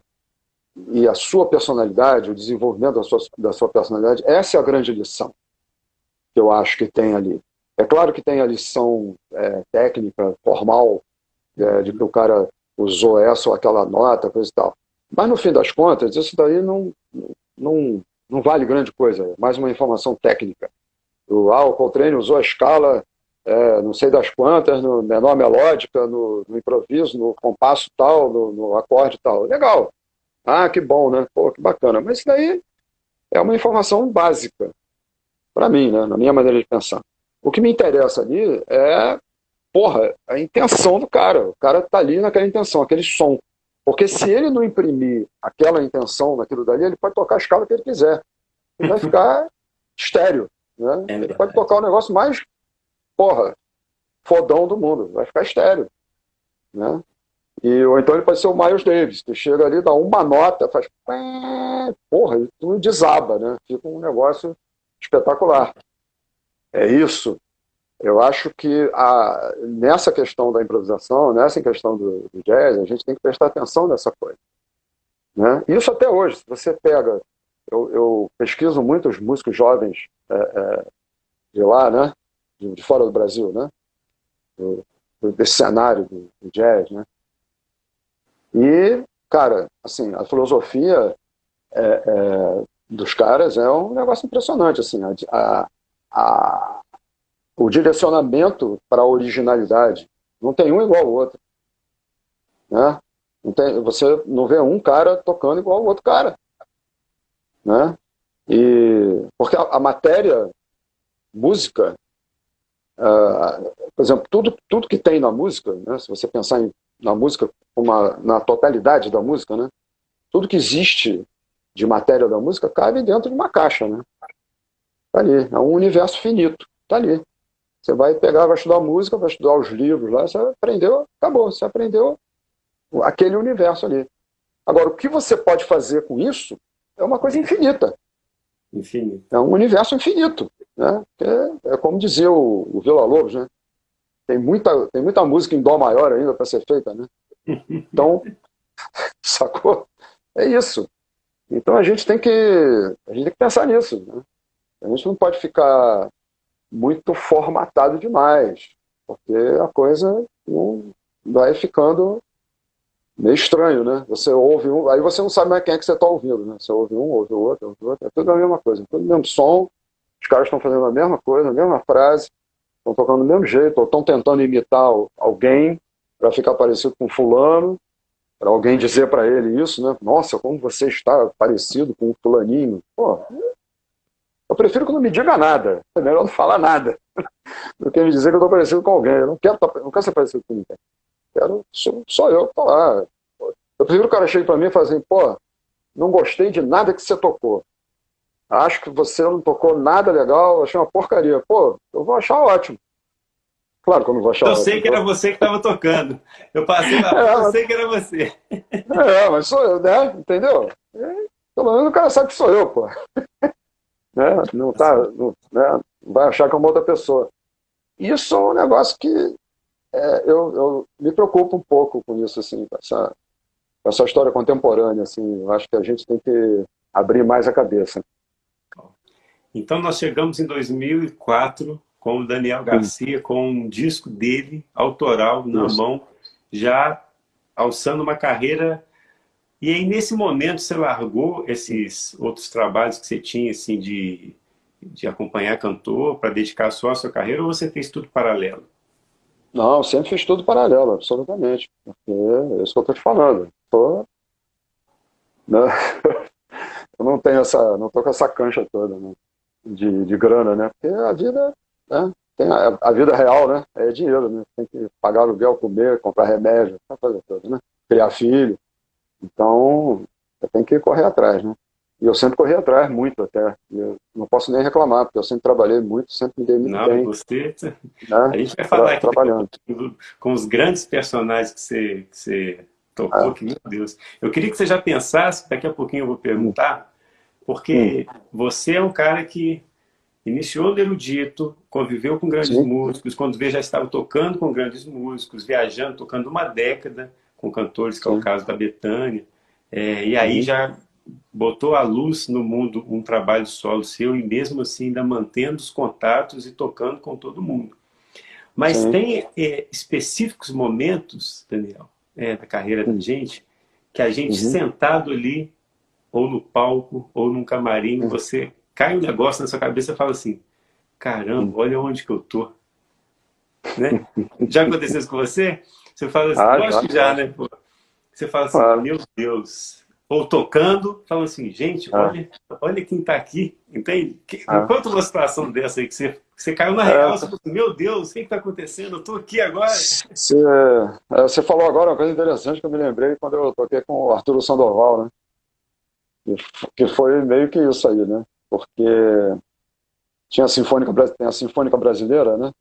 Speaker 2: e a sua personalidade, o desenvolvimento da sua, da sua personalidade, essa é a grande lição que eu acho que tem ali. É claro que tem a lição é, técnica, formal, é, de que o cara usou essa ou aquela nota, coisa e tal. Mas no fim das contas, isso daí não, não, não vale grande coisa, é mais uma informação técnica. O, ah, o Coltrane usou a escala É, não sei das quantas, no menor melódica, no, no improviso, no compasso tal, no, no acorde tal. Legal. Ah, que bom, né? Pô, que bacana. Mas isso daí é uma informação básica para mim, né? Na minha maneira de pensar. O que me interessa ali é, porra, a intenção do cara. O cara tá ali naquela intenção, aquele som. Porque se ele não imprimir aquela intenção naquilo dali, ele pode tocar a escala que ele quiser. Ele vai ficar estéreo. Né?
Speaker 1: É
Speaker 2: Ele pode
Speaker 1: verdade.
Speaker 2: tocar o negócio mais, porra, fodão do mundo. Vai ficar estéreo. Né? E, ou então ele pode ser o Miles Davis, que chega ali, dá uma nota, faz... Porra, e tudo desaba, né? Fica um negócio espetacular. É isso. Eu acho que a, nessa questão da improvisação, nessa questão do, do jazz, a gente tem que prestar atenção nessa coisa. Né? Isso até hoje, se você pega... Eu, eu pesquiso muitos músicos jovens é, é, de lá, né? De, de fora do Brasil, né? Do, do, desse cenário do, do jazz, né? E, cara, assim, a filosofia é, é, dos caras é um negócio impressionante, assim, a, a, o direcionamento para a originalidade. Não tem um igual ao outro. Né? Não tem, você não vê um cara tocando igual ao outro cara. Né? E, porque a, a matéria, música, uh, por exemplo, tudo, tudo que tem na música, né? Se você pensar em, na música, uma, na totalidade da música, né? Tudo que existe de matéria da música cabe dentro de uma caixa. Né? Tá ali, é um universo finito. Tá ali. Você vai pegar, vai estudar música, vai estudar os livros lá, você aprendeu, acabou, você aprendeu aquele universo ali. Agora, o que você pode fazer com isso é uma coisa infinita.
Speaker 1: Infinito.
Speaker 2: É um universo infinito. Né? É, é como dizia o, o Villa-Lobos, né? Tem muita, tem muita música em dó maior ainda para ser feita. Né? Então, sacou? É isso. Então a gente tem que, a gente tem que pensar nisso. Né? A gente não pode ficar muito formatado demais, porque a coisa não vai ficando meio estranho, né? Você ouve um, aí você não sabe mais quem é que você está ouvindo, né? Você ouve um, ouve o outro, ouve o outro, é tudo a mesma coisa, tudo o mesmo som, os caras estão fazendo a mesma coisa, a mesma frase, estão tocando do mesmo jeito, ou estão tentando imitar alguém para ficar parecido com fulano, para alguém dizer para ele isso, né? Nossa, como você está parecido com o fulaninho. Pô, eu prefiro que não me diga nada. É melhor não falar nada do que me dizer que eu estou parecido com alguém. Eu não quero, não quero ser parecido com ninguém. Quero, sou, sou eu que estou lá. Eu prefiro que o cara chegue para mim e fale assim, pô, não gostei de nada que você tocou. Acho que você não tocou nada legal, achei uma porcaria. Pô, eu vou achar ótimo. Claro que eu não vou achar
Speaker 1: Eu
Speaker 2: ótimo.
Speaker 1: sei que era você que estava tocando. Eu passei na rua, eu sei que era você.
Speaker 2: É, mas sou eu, né? Entendeu? É, pelo menos o cara sabe que sou eu, pô. Né? Não, tá, não, né? Não vai achar que é uma outra pessoa. Isso é um negócio que é, eu, eu me preocupo um pouco com isso, assim, com essa, com essa história contemporânea. Assim, eu acho que a gente tem que abrir mais a cabeça.
Speaker 1: Então nós chegamos em dois mil e quatro com o Daniel
Speaker 2: Hum,
Speaker 1: Garcia, com um disco dele, autoral, na
Speaker 2: isso.
Speaker 1: mão, já alçando uma carreira. E aí, nesse momento, você largou esses outros trabalhos que você tinha, assim, de, de acompanhar cantor, para dedicar só a sua carreira, ou você fez tudo paralelo?
Speaker 2: Não, eu sempre fiz tudo paralelo, absolutamente. Porque é isso que eu estou te falando. Tô, né? Eu não tenho essa, não tô com essa cancha toda, né? de, de grana, né? Porque a vida, né? Tem a, a vida real, né? É dinheiro, né? Tem que pagar aluguel, comer, comprar remédio, essa coisa toda, né? Criar filho. Então, eu tenho que correr atrás, né? E eu sempre corri atrás, muito até. E eu não posso nem reclamar, porque eu sempre trabalhei muito, sempre me dei muito
Speaker 1: Não,
Speaker 2: bem,
Speaker 1: você...
Speaker 2: né?
Speaker 1: A gente vai falar
Speaker 2: Tra
Speaker 1: aqui daqui a
Speaker 2: trabalhando.
Speaker 1: pouco com os grandes personagens que você, que você tocou,
Speaker 2: É.
Speaker 1: que, meu Deus. Eu queria que você já pensasse, daqui a pouquinho eu vou
Speaker 2: Hum,
Speaker 1: perguntar,
Speaker 2: hum,
Speaker 1: porque você é um cara que iniciou no erudito, conviveu com grandes
Speaker 2: sim,
Speaker 1: músicos, quando veio já estava tocando com grandes músicos, viajando, tocando uma década com cantores, que é o
Speaker 2: sim.
Speaker 1: caso da Bethânia, é, e aí
Speaker 2: Uhum,
Speaker 1: já botou à luz no mundo um trabalho solo seu e mesmo assim ainda mantendo os contatos e tocando com todo mundo. Mas
Speaker 2: sim.
Speaker 1: tem é, específicos momentos, Daniel, é, da carreira da
Speaker 2: Hum,
Speaker 1: gente, que a gente
Speaker 2: uhum,
Speaker 1: sentado ali, ou no palco, ou num camarim,
Speaker 2: hum,
Speaker 1: você cai um negócio na sua cabeça e fala assim, caramba,
Speaker 2: hum.
Speaker 1: olha onde que eu tô, né? Já aconteceu isso com você? Você fala assim,
Speaker 2: Ah, já,
Speaker 1: lógico que já,
Speaker 2: já.
Speaker 1: né? Pô? Você fala assim,
Speaker 2: Claro.
Speaker 1: meu Deus. Ou tocando, fala assim, gente,
Speaker 2: Ah,
Speaker 1: olha, olha quem tá aqui, entende? Que- Me
Speaker 2: ah.
Speaker 1: conta uma situação dessa aí que você Você caiu na real, você
Speaker 2: É,
Speaker 1: falou, meu Deus, o que está acontecendo? Eu estou aqui agora.
Speaker 2: você, é, você falou agora uma coisa interessante que eu me lembrei quando eu toquei com o Arturo Sandoval, né? Que f- que foi meio que isso aí, né? Porque tinha a Sinfônica, Bra- tem a Sinfônica Brasileira, né?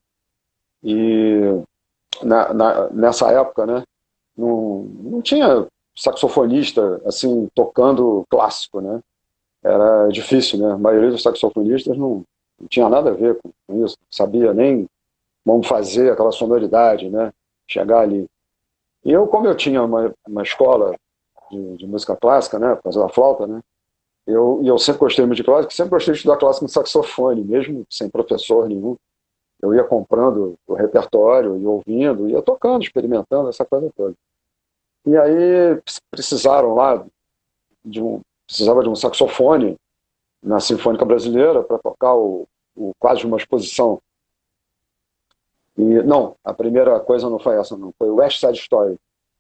Speaker 2: E na, na- nessa época, né? Não, não tinha saxofonista assim tocando clássico, né? Era difícil, né? A maioria dos saxofonistas não, não tinha nada a ver com, com isso, não sabia nem como fazer aquela sonoridade, né? Chegar ali. E eu, como eu tinha uma, uma escola de, de música clássica, né? Por causa da flauta, né? Eu, e eu sempre gostei muito de clássico, sempre gostei de estudar clássico no saxofone, mesmo sem professor nenhum. Eu ia comprando o repertório e ouvindo, ia tocando, experimentando, essa coisa toda. E aí precisaram lá de um, precisava de um saxofone na Sinfônica Brasileira para tocar o, o quase uma exposição. E não, a primeira coisa não foi essa, não. Foi o West Side Story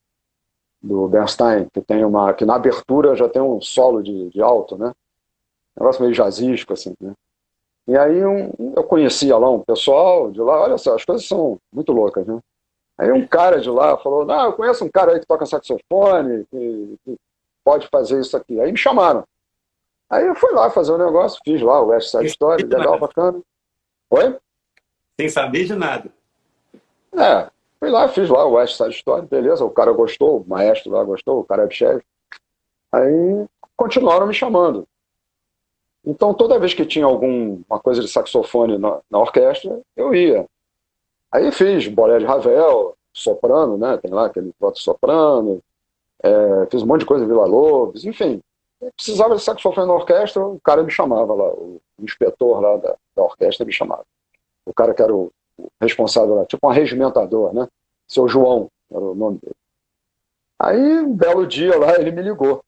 Speaker 2: do Bernstein, que tem uma, que na abertura já tem um solo de, de alto, né? Um negócio meio jazzístico assim, né? E aí um, eu conhecia lá um pessoal de lá, olha só, as coisas são muito loucas, né? Aí um cara de lá falou, não, eu conheço um cara aí que toca saxofone, que, que pode fazer isso aqui. Aí me chamaram. Aí eu fui lá fazer o um negócio, fiz lá o West Side
Speaker 1: Sem
Speaker 2: Story,
Speaker 1: saber de
Speaker 2: legal,
Speaker 1: nada.
Speaker 2: bacana. Oi?
Speaker 1: Sem saber de nada.
Speaker 2: É, fui lá, fiz lá o West Side Story, beleza, o cara gostou, o maestro lá gostou, o cara é chefe. Aí continuaram me chamando. Então toda vez que tinha alguma coisa de saxofone na, na orquestra, eu ia. Aí fiz Bolero de Ravel, soprano, né? Tem lá aquele proto soprano, é, fiz um monte de coisa, Vila Lobos, enfim. Eu precisava de saxofone na orquestra, o cara me chamava lá, o inspetor lá da, da orquestra me chamava. O cara que era o, o responsável lá, tipo um arregimentador, né? Seu João, era o nome dele. Aí, um belo dia lá, ele me ligou.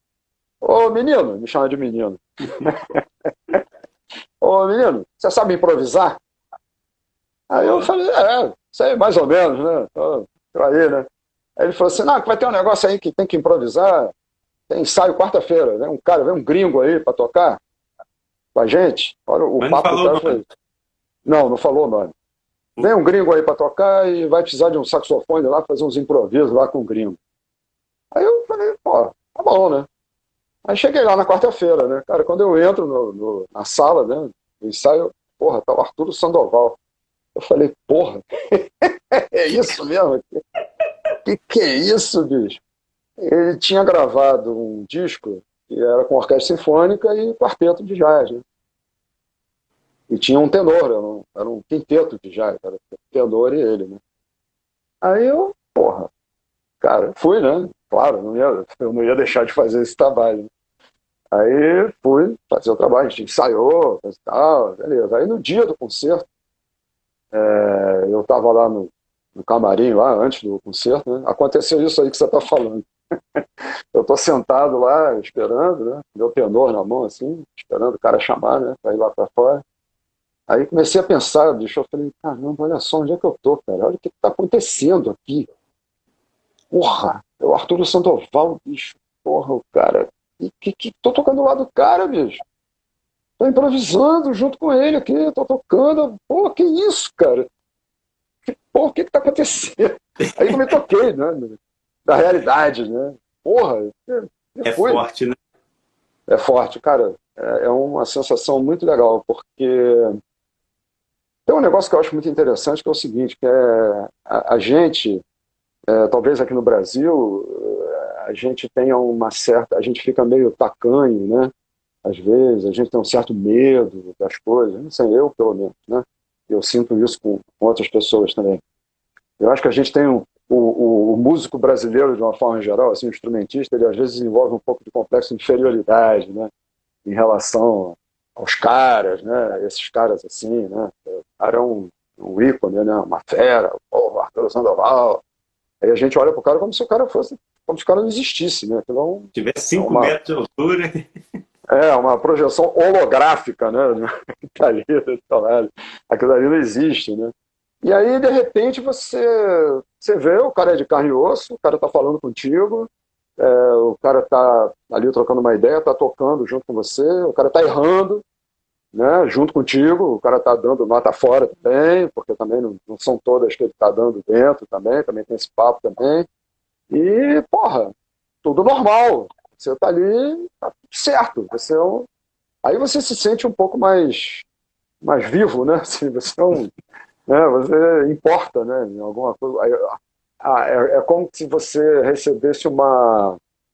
Speaker 2: Ô menino, me chama de menino. Ô menino, você sabe improvisar? Aí eu
Speaker 1: Ó,
Speaker 2: falei, é, sei mais ou menos, né? Tô, tô aí, né? Aí ele falou assim, não, que vai ter um negócio aí que tem que improvisar, tem ensaio quarta-feira, né? Um cara, vem um gringo aí para tocar com a gente. Olha, o
Speaker 1: mas não
Speaker 2: papo do
Speaker 1: falou o
Speaker 2: cara
Speaker 1: nome.
Speaker 2: foi. Não, não falou o nome. Vem um gringo aí para tocar e vai precisar de um saxofone lá, fazer uns improvisos lá com o gringo. Aí eu falei, pô, tá bom, né? Aí cheguei lá na quarta-feira, né? Cara, quando eu entro no, no- na sala, né? No ensaio, porra, tá o Arturo Sandoval. Eu falei, porra, é isso mesmo? Que que é isso, bicho? Ele tinha gravado um disco que era com orquestra sinfônica e quarteto de jazz, né? E tinha um tenor, era um, era um quinteto de jazz, era o tenor e ele, né? Aí eu, porra, cara, fui, né? Claro, não ia, eu não ia deixar de fazer esse trabalho. Aí fui fazer o trabalho, a gente ensaiou, coisa e tal, beleza. Aí no dia do concerto, é, eu estava lá no, no camarim, lá antes do concerto, né? Aconteceu isso aí que você está falando. Eu estou sentado lá, esperando, né? Meu tenor na mão, assim, esperando o cara chamar, né? Para ir lá para fora. Aí comecei a pensar, bicho, eu falei, caramba, olha só, onde é que eu tô, cara? Olha o que está acontecendo aqui. Porra, é o Arturo Sandoval, bicho. Porra, o cara. E que, que tô tocando lá do cara, bicho. Tô improvisando junto com ele aqui, tô tocando. Pô, que isso, cara? Pô, o que que tá acontecendo? Aí que eu me toquei, né? Da realidade, né? Porra, e
Speaker 1: É
Speaker 2: foi.
Speaker 1: forte, né?
Speaker 2: É forte, cara. É é uma sensação muito legal, porque tem um negócio que eu acho muito interessante, que é o seguinte, que é a, a gente, é, talvez aqui no Brasil, a gente tenha uma certa, a gente fica meio tacanho, né? Às vezes, a gente tem um certo medo das coisas, não sei, eu pelo menos, né? Eu sinto isso com, com outras pessoas também. Eu acho que a gente tem um, o, o, o músico brasileiro, de uma forma geral, assim, o instrumentista, ele às vezes desenvolve um pouco de complexo de inferioridade, né? Em relação aos caras, né? Esses caras assim, né? O cara é um, um ícone, né? Uma fera, o Arthur Sandoval. Aí a gente olha pro cara como se o cara fosse, como se o cara não existisse, né? Aquilo é um-
Speaker 1: Se tiver
Speaker 2: é
Speaker 1: cinco
Speaker 2: uma,
Speaker 1: metros de altura,
Speaker 2: é uma projeção holográfica, né? Que tá ali, tá lá. Aquilo ali não existe, né? E aí, de repente, você, você vê, o cara é de carne e osso, o cara tá falando contigo, é, o cara tá ali trocando uma ideia, tá tocando junto com você, o cara tá errando, né, junto contigo, o cara tá dando nota fora também, porque também não, não são todas que ele tá dando dentro também, também tem esse papo também. E, porra, tudo normal. Você tá ali, tá tudo certo. Você é um... Aí você se sente um pouco mais, mais vivo, né? Assim, você é um, né, você importa, né, em alguma coisa. Aí, ah, é, é como se você recebesse uma,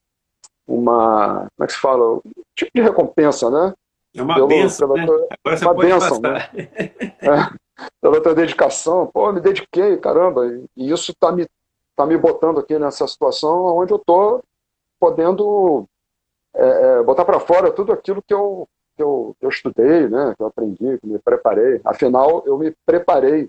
Speaker 2: uma, como é que se fala? Um tipo de recompensa, né?
Speaker 1: É uma
Speaker 2: Pelo,
Speaker 1: benção,
Speaker 2: pela
Speaker 1: né?
Speaker 2: tua,
Speaker 1: Agora você
Speaker 2: uma
Speaker 1: pode
Speaker 2: bênção, né?
Speaker 1: passar.
Speaker 2: É, pela tua dedicação. Pô, eu me dediquei, caramba. E isso tá me, tá me botando aqui nessa situação onde eu tô podendo é, é, botar para fora tudo aquilo que eu, que eu, que eu estudei, né? Que eu aprendi, que me preparei. Afinal, eu me preparei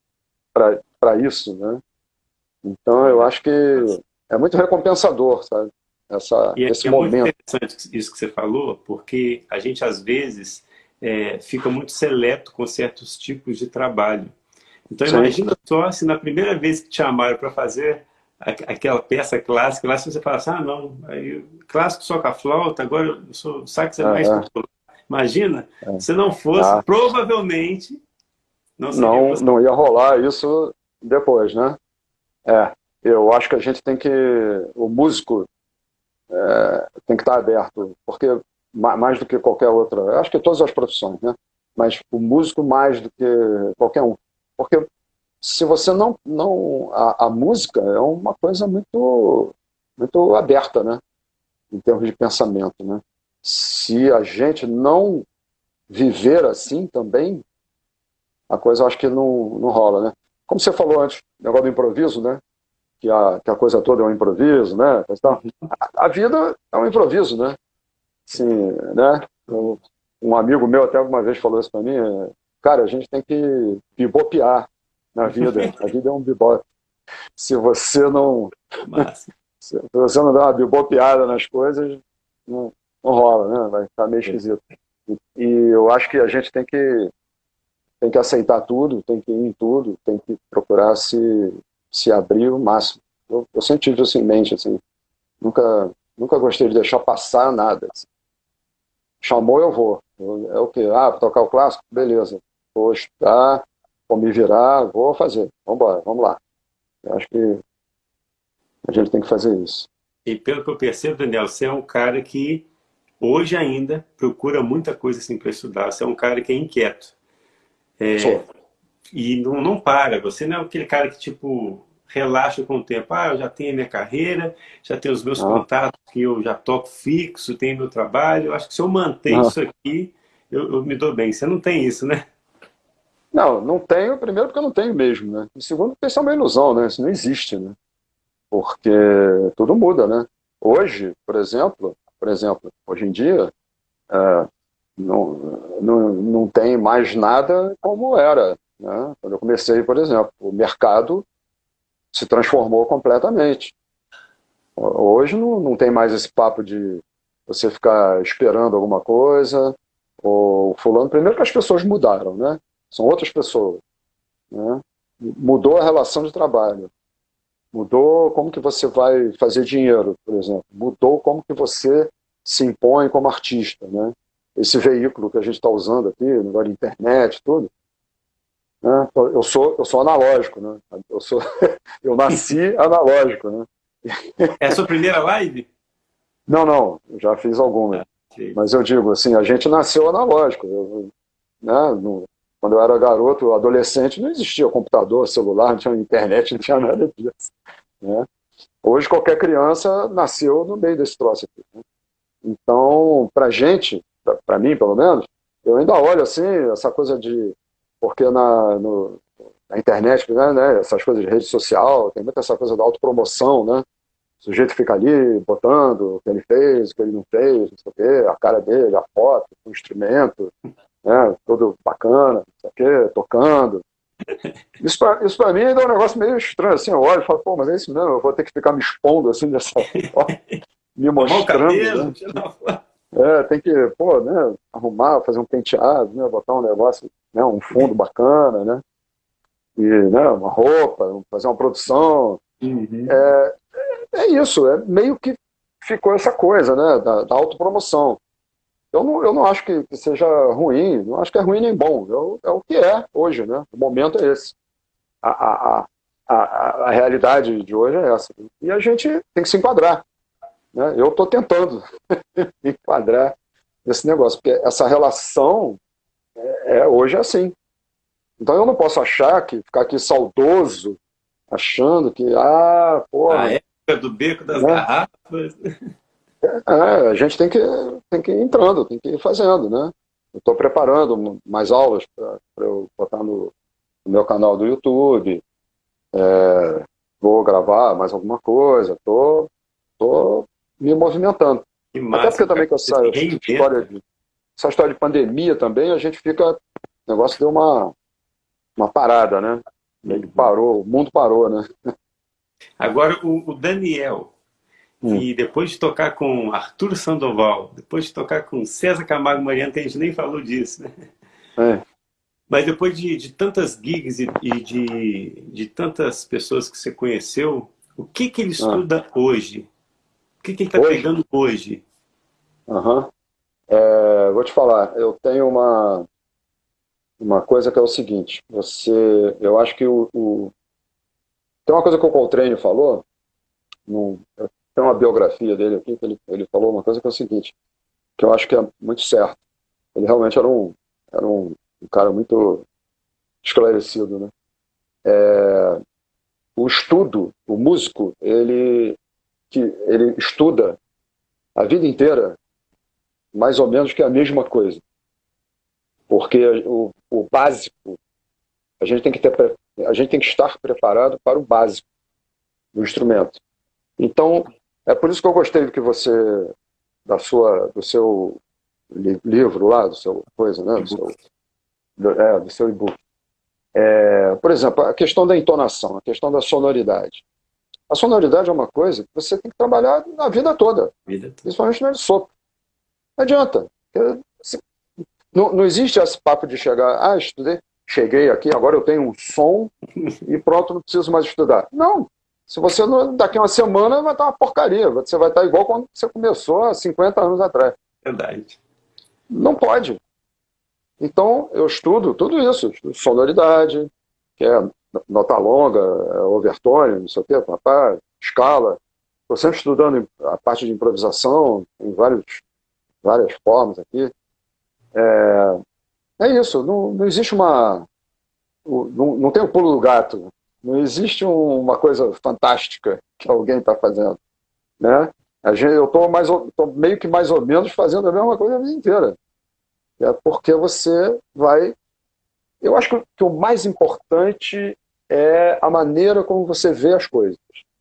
Speaker 2: para isso, né? Então, eu acho que é muito recompensador, sabe? Essa,
Speaker 1: E é,
Speaker 2: esse
Speaker 1: é muito
Speaker 2: momento.
Speaker 1: interessante isso que você falou, porque a gente às vezes é, fica muito seleto com certos tipos de trabalho. Então
Speaker 2: Sim.
Speaker 1: imagina só se na primeira vez que te chamaram para fazer a- aquela peça clássica, lá se você falasse, ah não, aí, clássico só com a flauta, agora eu sou sax é
Speaker 2: É,
Speaker 1: mais
Speaker 2: é,
Speaker 1: popular. Imagina,
Speaker 2: é.
Speaker 1: se não fosse,
Speaker 2: Ah,
Speaker 1: provavelmente não seria
Speaker 2: não,
Speaker 1: você.
Speaker 2: não ia rolar isso depois, né? É, eu acho que a gente tem que, o músico tem que estar aberto, porque ma- mais do que qualquer outra, eu acho que todas as profissões, né? Mas o músico mais do que qualquer um. Porque se você não, não a, a música é uma coisa muito, muito aberta, né? Em termos de pensamento, né? Se a gente não viver assim também, a coisa eu acho que não, não rola, né? Como você falou antes, o negócio do improviso, né? Que a, que a coisa toda é um improviso, né? Então, a, a vida é um improviso, né? Sim, né? Eu- um amigo meu até alguma vez falou isso para mim, é, cara, a gente tem que bibopear na vida. A vida é um bebop. Se você não,
Speaker 1: Mas,
Speaker 2: se você não dá uma bibopeada nas coisas, não, não rola, né? Vai ficar meio esquisito. E eu acho que a gente tem que tem que aceitar tudo, tem que ir em tudo, tem que procurar se se abrir o máximo. Eu, eu sempre tive isso em mente, assim, nunca nunca gostei de deixar passar nada, assim. Chamou, eu vou. Eu- é o quê? Ah, para tocar o clássico? Beleza. Vou estudar, vou me virar, vou fazer. Vamos embora, vamos lá. Eu acho que a gente tem que fazer isso.
Speaker 1: e pelo que eu percebo, Daniel, você é um cara que hoje ainda procura muita coisa assim para estudar. Você é um cara que é inquieto.
Speaker 2: Sou.
Speaker 1: E não, não para, você não é aquele cara que, tipo, relaxa com o tempo. Ah, eu já tenho a minha carreira, já tenho os meus
Speaker 2: Não,
Speaker 1: contatos que eu já toco fixo, tenho meu trabalho. Eu acho que se eu manter
Speaker 2: não.
Speaker 1: isso aqui, eu, eu me dou bem. Você não tem isso, né?
Speaker 2: Não, não tenho, primeiro porque eu não tenho mesmo, né? E segundo porque isso é uma ilusão, né? Isso não existe, né? Porque tudo muda, né? Hoje, por exemplo, por exemplo, hoje em dia, é, não, não, não tem mais nada como era, né? Quando eu comecei, por exemplo, o mercado se transformou completamente. Hoje não, não tem mais esse papo de você ficar esperando alguma coisa, ou fulano. Primeiro que as pessoas mudaram, né? São outras pessoas, né? Mudou a relação de trabalho, mudou como que você vai fazer dinheiro, por exemplo, mudou como que você se impõe como artista, né? Esse veículo que a gente está usando aqui, negócio de internet, tudo, né? Eu sou eu sou analógico, né? Eu sou eu nasci analógico, né?
Speaker 1: É a sua primeira live?
Speaker 2: Não, não, eu já fiz algumas.
Speaker 1: Ok.
Speaker 2: Mas eu digo assim, a gente nasceu analógico. Eu, né, no- quando eu era garoto, adolescente, não existia computador, celular, não tinha internet, não tinha nada disso. Né? Hoje qualquer criança nasceu no meio desse troço aqui. Né? Então, para gente, para mim pelo menos, eu ainda olho assim, essa coisa de... Porque na, no- na internet, né, né, essas coisas de rede social, tem muita essa coisa da autopromoção, né? O sujeito fica ali botando o que ele fez, o que ele não fez, não sei o quê, a cara dele, a foto, o instrumento, né, todo bacana, não sei o quê, tocando. Isso para isso pra mim ainda é um negócio meio estranho, assim, eu olho e falo, pô, mas é isso mesmo, eu vou ter que ficar me expondo assim dessa forma, me
Speaker 1: Lavar o
Speaker 2: mostrando,
Speaker 1: cabelo,
Speaker 2: né?
Speaker 1: tirar foto.
Speaker 2: É, tem que, pô, né, arrumar, fazer um penteado, né, botar um negócio, né, um fundo bacana, né, e, né, uma roupa, fazer uma produção.
Speaker 1: Uhum.
Speaker 2: É isso, é meio que ficou essa coisa, né, da, da autopromoção. Eu não, eu não acho que, que seja ruim, não acho que é ruim nem bom. É o, é o que é hoje, né? O momento é esse. A, a, a, a, a realidade de hoje é essa. E a gente tem que se enquadrar. Né? Eu estou tentando me enquadrar nesse negócio, porque essa relação é, é hoje é assim. Então eu não posso achar que ficar aqui saudoso, achando que, ah,
Speaker 1: A
Speaker 2: porra,
Speaker 1: época do beco das
Speaker 2: né?
Speaker 1: garrafas.
Speaker 2: É, a gente tem que, tem que ir entrando, tem que ir fazendo, né? Eu estou preparando mais aulas para eu botar no, no meu canal do YouTube, vou gravar mais alguma coisa, estou tô, tô me movimentando.
Speaker 1: Que
Speaker 2: Até
Speaker 1: massa,
Speaker 2: porque
Speaker 1: cara.
Speaker 2: também com
Speaker 1: Você
Speaker 2: essa
Speaker 1: se
Speaker 2: história
Speaker 1: reinventa.
Speaker 2: de, essa história de pandemia também, a gente fica, o negócio deu uma, uma parada, né? Meio que
Speaker 1: Uhum.
Speaker 2: parou, o mundo parou, né?
Speaker 1: Agora, o, o Daniel,
Speaker 2: Hum,
Speaker 1: que depois de tocar com Arthur Sandoval, depois de tocar com César Camargo e Mariano, que a gente nem falou disso, né?
Speaker 2: é,
Speaker 1: Mas depois de, de tantas gigs e, e de, de tantas pessoas que você conheceu, o que que ele
Speaker 2: ah,
Speaker 1: estuda hoje? O que que ele está
Speaker 2: hoje,
Speaker 1: pegando hoje?
Speaker 2: aham, é, vou te falar, eu tenho uma, uma coisa que é o seguinte, você, eu acho que o, o tem uma coisa que o Coltrane falou, num, tem uma biografia dele aqui, que ele, ele falou uma coisa que é o seguinte, que eu acho que é muito certo. Ele realmente era um, era um, um cara muito esclarecido, né? O estudo, o músico, ele, que, ele estuda a vida inteira mais ou menos que é a mesma coisa. Porque o, o básico, a gente tem que ter, a gente tem que estar preparado para o básico do instrumento. Então, é por isso que eu gostei do que você, da sua, do seu li- livro lá, do seu coisa, né, do seu, do, é, do seu e-book. É, por exemplo, a questão da entonação, a questão da sonoridade. A sonoridade é uma coisa que você tem que trabalhar na vida toda,
Speaker 1: Vida toda.
Speaker 2: principalmente no sopro. Não adianta. Se- Não, não existe esse papo de chegar, ah, estudei, cheguei aqui, agora eu tenho um som e pronto, não preciso mais estudar. Não. Se você não, daqui a uma semana vai estar uma porcaria, você vai estar igual quando você começou há cinquenta anos atrás.
Speaker 1: Verdade.
Speaker 2: Não pode. Então, eu estudo tudo isso, estudo sonoridade, que é nota longa, é overtone, não sei o quê, papá, escala. Estou sempre estudando a parte de improvisação, em vários, várias formas aqui. É isso, não, não existe uma. Não, não tem o pulo do gato, não existe um- uma coisa fantástica que alguém está fazendo. Né? A gente, eu estou mais, ou- tô meio que mais ou menos fazendo a mesma coisa a vida inteira. É porque você vai. Eu acho que, que o mais importante é a maneira como você vê as coisas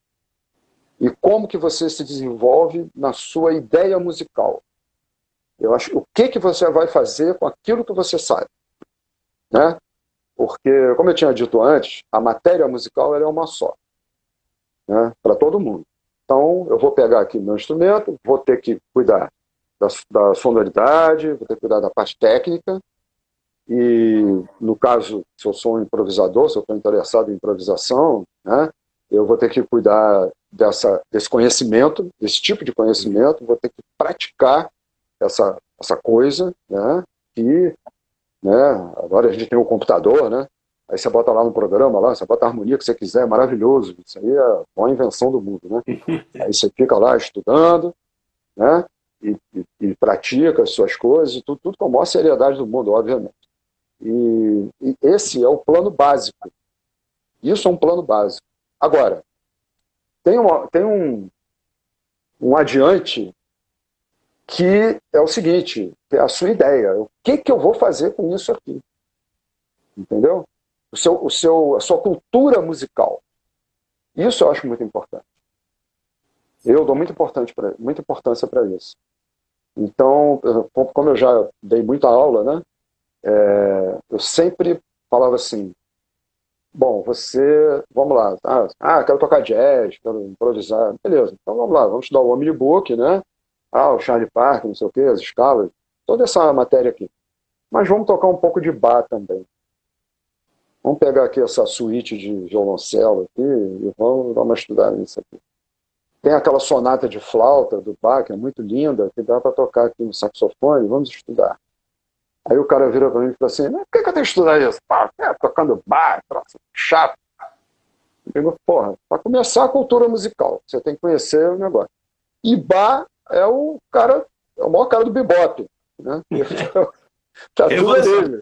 Speaker 2: e como que você se desenvolve na sua ideia musical. Eu acho o que que você vai fazer com aquilo que você sabe, né? Porque, como eu tinha dito antes, a matéria musical ela é uma só, né? Para todo mundo. Então, eu vou pegar aqui meu instrumento, vou ter que cuidar da, da sonoridade, vou ter que cuidar da parte técnica, e, no caso, se eu sou um improvisador, se eu estou interessado em improvisação, né, eu vou ter que cuidar dessa, desse conhecimento, desse tipo de conhecimento, vou ter que praticar essa, essa coisa, né, e, né, agora a gente tem o computador, né, aí você bota lá no programa, lá, você bota a harmonia que você quiser, é maravilhoso, isso aí é a maior invenção do mundo, né, aí você fica lá estudando, né, e, e, e pratica as suas coisas, tudo, tudo com a maior seriedade do mundo, obviamente. E, e esse é o plano básico. Isso é um plano básico. Agora, tem, uma, tem um, um adiante que é o seguinte, que é a sua ideia. O que, que eu vou fazer com isso aqui? Entendeu? O seu, o seu, a sua cultura musical. Isso eu acho muito importante. Eu dou muito, importante pra, muita importância para isso. Então, como eu já dei muita aula, né, é, eu sempre falava assim, bom, você, vamos lá, ah, ah, quero tocar jazz, quero improvisar, beleza, então vamos lá, vamos estudar o Omnibook, né? Ah, o Charlie Parker, não sei o quê, as escalas, toda essa matéria aqui. Mas vamos tocar um pouco de Bach também. Vamos pegar aqui essa suíte de violoncelo aqui e vamos dar uma estudada nisso aqui. tem aquela sonata de flauta do Bach, que é muito linda, que dá para tocar aqui no saxofone, vamos estudar. Aí o cara vira para mim e fala assim, por que, que eu tenho que estudar isso? Pá, é, tocando Bach, troço chato. Eu digo, porra, para começar a cultura musical, você tem que conhecer o negócio. E Bach é o cara, é o maior cara do bebop, né? Tá tudo nele.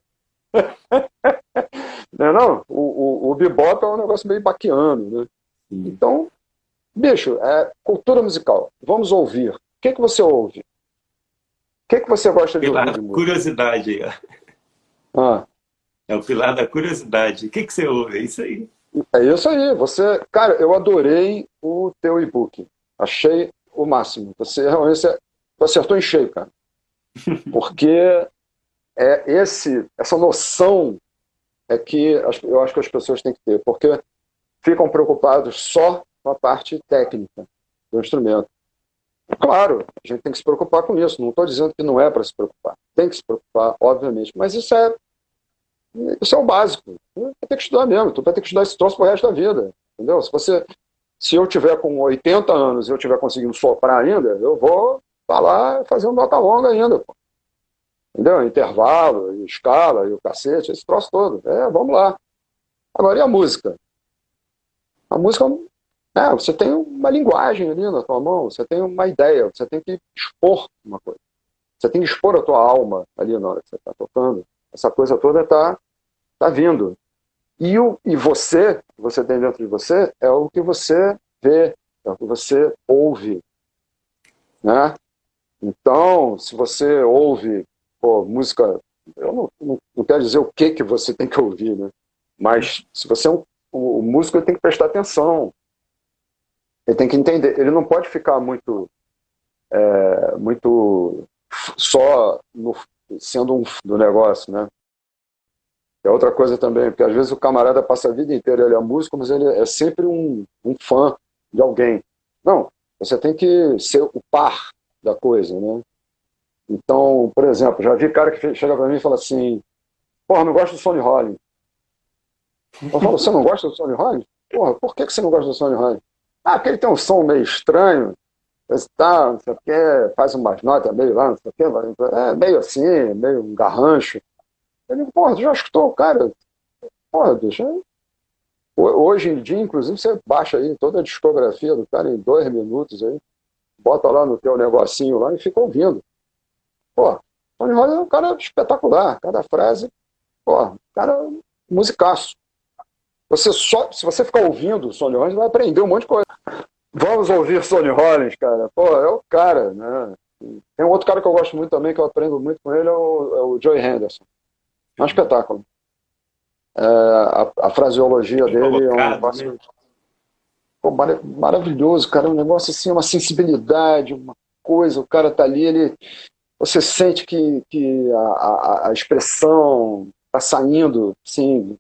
Speaker 2: Não, é não? O, o, o bebop é um negócio meio baquiano, né? Então, bicho, é cultura musical. Vamos ouvir. O que, que você ouve? O que, que você gosta de
Speaker 1: Pilar
Speaker 2: ouvir
Speaker 1: da
Speaker 2: de música?
Speaker 1: curiosidade.
Speaker 2: Ah,
Speaker 1: É o pilar da curiosidade. O que, que você ouve? É isso aí.
Speaker 2: é isso aí. Você, cara, eu adorei o teu e-book. Achei o máximo. Você realmente você acertou em cheio, cara. Porque é esse, essa noção é que eu acho que as pessoas têm que ter. Porque ficam preocupados só com a parte técnica do instrumento. Claro, a gente tem que se preocupar com isso. Não estou dizendo que não é para se preocupar. Tem que se preocupar, obviamente. Mas isso é, isso é o básico. Vai ter que estudar mesmo. Tu vai ter que estudar esse troço pro resto da vida. Entendeu? Se você, se eu tiver com oitenta anos e eu tiver conseguindo soprar ainda, eu vou estar lá fazendo nota longa ainda. Pô. Entendeu? Intervalo, escala e o cacete, esse troço todo. É, vamos lá. Agora, e a música? A música, é, você tem uma linguagem ali na tua mão, você tem uma ideia, você tem que expor uma coisa. Você tem que expor a tua alma ali na hora que você está tocando. Essa coisa toda está tá vindo. E, o, e você, que você tem dentro de você, é o que você vê, é o que você ouve. Né? Então, se você ouve pô, música, eu não, não, não quero dizer o que, que você tem que ouvir, né? Mas se você é um O, o músico ele tem que prestar atenção, ele tem que entender, ele não pode ficar muito, é, muito só no, sendo um do negócio, né? É outra coisa também, porque às vezes o camarada passa a vida inteira, ele é músico, mas ele é sempre um, um fã de alguém. Não, você tem que ser o par da coisa, né? Então, por exemplo, já vi cara que chega para mim e fala assim, porra, não gosto do Sonny Rollins. Eu falo, você não gosta do Sonny Rollins? Porra, por que você não gosta do Sonny Rollins? Ah, porque ele tem um som meio estranho, tá, não sei o que, faz umas notas meio lá, não sei o que, é meio assim, meio um garrancho. Ele, porra, tu já escutou o cara? Porra, bicho, hoje em dia, inclusive, você baixa aí toda a discografia do cara em dois minutos aí, bota lá no teu negocinho lá e fica ouvindo. Pô, Sonny Rollins é um cara espetacular, cada frase, pô, cara musicaço. Você só, se você ficar ouvindo o Sonny Rollins, vai aprender um monte de coisa. Vamos ouvir Sonny Rollins, cara. Pô, é o cara, né? Tem um outro cara que eu gosto muito também, que eu aprendo muito com ele, é o, é o Joey Henderson. É um espetáculo. É, a, a fraseologia
Speaker 1: Bem
Speaker 2: dele é um
Speaker 1: colocado,
Speaker 2: negócio
Speaker 1: né?
Speaker 2: pô, mar- maravilhoso, cara. É um negócio assim, uma sensibilidade, uma coisa. O cara tá ali, ele, você sente que, que a, a, a expressão tá saindo, assim,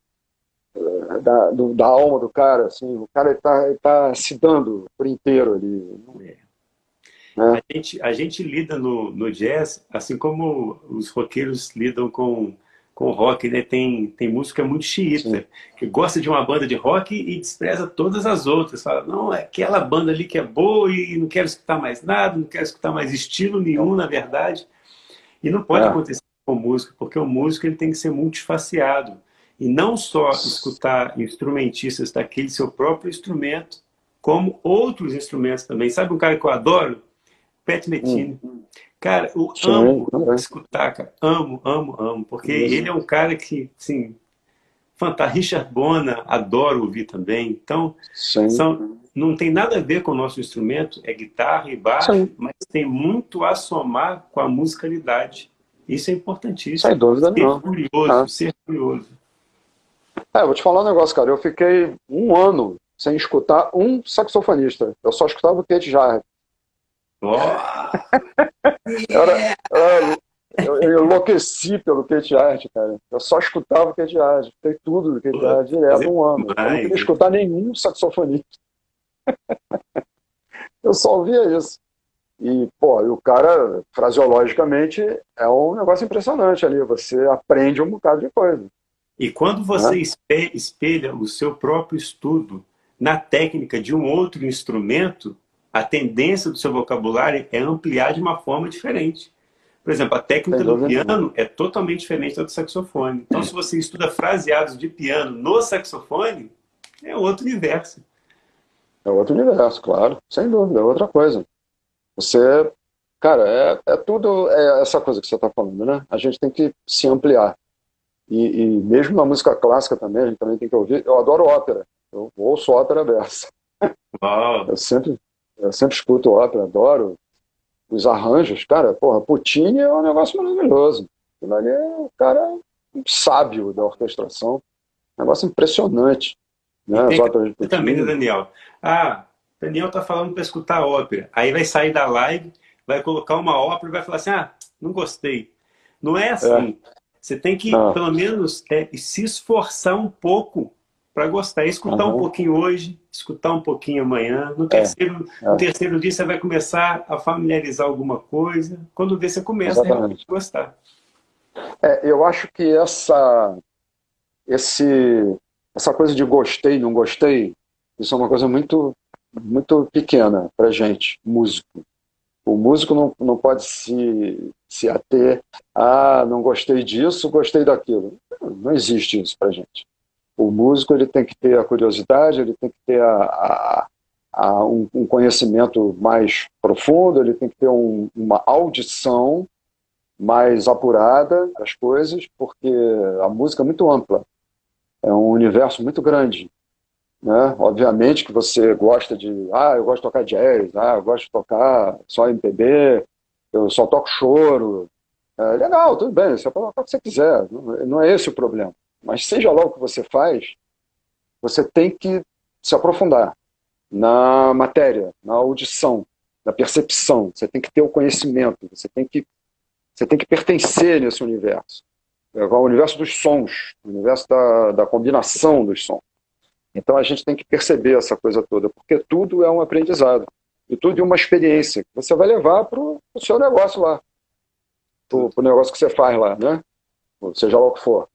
Speaker 2: da, do- da alma do cara, assim, o cara está tá se dando por inteiro ali,
Speaker 1: É.
Speaker 2: né?
Speaker 1: A gente, a gente lida no, no jazz, assim como os roqueiros lidam com, com o rock, né? Tem, tem música muito
Speaker 2: Sim,
Speaker 1: xiita, que gosta de uma banda de rock e despreza todas as outras. Fala, não, é aquela banda ali que é boa e não quero escutar mais nada, não quero escutar mais estilo nenhum, na verdade. E não pode
Speaker 2: é.
Speaker 1: acontecer com o músico, porque o músico ele tem que ser multifaciado. E não só escutar instrumentistas daquele seu próprio instrumento, como outros instrumentos também. Sabe um cara que eu adoro? Pat
Speaker 2: Hum,
Speaker 1: Metheny. Cara, eu
Speaker 2: sim,
Speaker 1: amo
Speaker 2: também.
Speaker 1: escutar, cara. Amo, amo, amo. Porque
Speaker 2: Isso.
Speaker 1: ele é um cara que, assim, fantástico. Richard Bona, adoro ouvir também. Então,
Speaker 2: Sim,
Speaker 1: são, não tem nada a ver com o nosso instrumento, é guitarra e baixo,
Speaker 2: sim,
Speaker 1: mas tem muito a somar com a musicalidade. Isso é
Speaker 2: sem
Speaker 1: importantíssimo.
Speaker 2: dúvida
Speaker 1: Ser
Speaker 2: nenhuma.
Speaker 1: curioso,
Speaker 2: É.
Speaker 1: ser curioso.
Speaker 2: É, eu vou te falar um negócio, cara. Eu fiquei um ano sem escutar um saxofonista. Eu só escutava o Keith Jarrett.
Speaker 1: Oh,
Speaker 2: Era, era- eu, eu enlouqueci pelo Keith Jarrett, cara. Eu só escutava o Keith Jarrett. Fiquei tudo do Keith
Speaker 1: pô,
Speaker 2: Jarrett direto
Speaker 1: fazer
Speaker 2: um ano. Eu não
Speaker 1: demais.
Speaker 2: queria escutar nenhum saxofonista. Eu só ouvia isso. E, pô, e o cara, fraseologicamente, é um negócio impressionante ali. Você aprende um bocado de coisa,
Speaker 1: E quando
Speaker 2: né?
Speaker 1: você espe- espelha o seu próprio estudo na técnica de um outro instrumento, a tendência do seu vocabulário é ampliar de uma forma diferente. Por exemplo, a técnica
Speaker 2: Sem
Speaker 1: do
Speaker 2: dúvida nenhuma.
Speaker 1: piano é totalmente diferente da do saxofone. Então, se você estuda fraseados de piano no saxofone, é outro universo.
Speaker 2: É outro universo, claro, sem dúvida, é outra coisa. Você, cara, é, é tudo é essa coisa que você está falando, né? A gente tem que se ampliar. E, e mesmo na música clássica também, a gente também tem que ouvir. Eu adoro ópera, eu ouço ópera dessa.
Speaker 1: Uau!
Speaker 2: Eu sempre, eu sempre escuto ópera, adoro os arranjos. Cara, porra, Puccini é um negócio maravilhoso. Aquilo ali é um cara sábio da orquestração, um negócio impressionante,
Speaker 1: E
Speaker 2: né? As
Speaker 1: tem que
Speaker 2: óperas de
Speaker 1: também, né,
Speaker 2: Puccini.
Speaker 1: Daniel? Ah, Daniel tá falando para escutar ópera. Aí vai sair da live, vai colocar uma ópera e vai falar assim: ah, não gostei. Não é
Speaker 2: É,
Speaker 1: assim. Você tem que,
Speaker 2: não,
Speaker 1: pelo menos, é, se esforçar um pouco para gostar. Escutar um
Speaker 2: aham,
Speaker 1: pouquinho hoje, escutar um pouquinho amanhã. No
Speaker 2: é,
Speaker 1: terceiro, no
Speaker 2: é,
Speaker 1: terceiro dia você vai começar a familiarizar alguma coisa. Quando vê, você começa realmente
Speaker 2: exatamente.
Speaker 1: a gostar.
Speaker 2: É, eu acho que essa, esse, essa coisa de gostei, não gostei, isso é uma coisa muito, muito pequena para gente, músico. O músico não, não pode se, se ater a não gostei disso, gostei daquilo. Não existe isso para gente. O músico ele tem que ter a curiosidade, ele tem que ter a, a, a um, um conhecimento mais profundo, ele tem que ter um, uma audição mais apurada das coisas, porque a música é muito ampla, é um universo muito grande, né? Obviamente que você gosta de, ah, eu gosto de tocar jazz, ah, eu gosto de tocar só M P B, eu só toco choro. É legal, tudo bem, você pode tocar o que você quiser, não não é esse o problema. Mas seja lá o que você faz, você tem que se aprofundar na matéria, na audição, na percepção. Você tem que ter o conhecimento, você tem que, você tem que pertencer nesse universo. É o universo dos sons, o universo da, da combinação dos sons. Então a gente tem que perceber essa coisa toda, porque tudo é um aprendizado. E tudo é uma experiência que você vai levar para o seu negócio lá, para o
Speaker 1: Tudo.
Speaker 2: negócio que você faz lá, né? Seja lá o que for.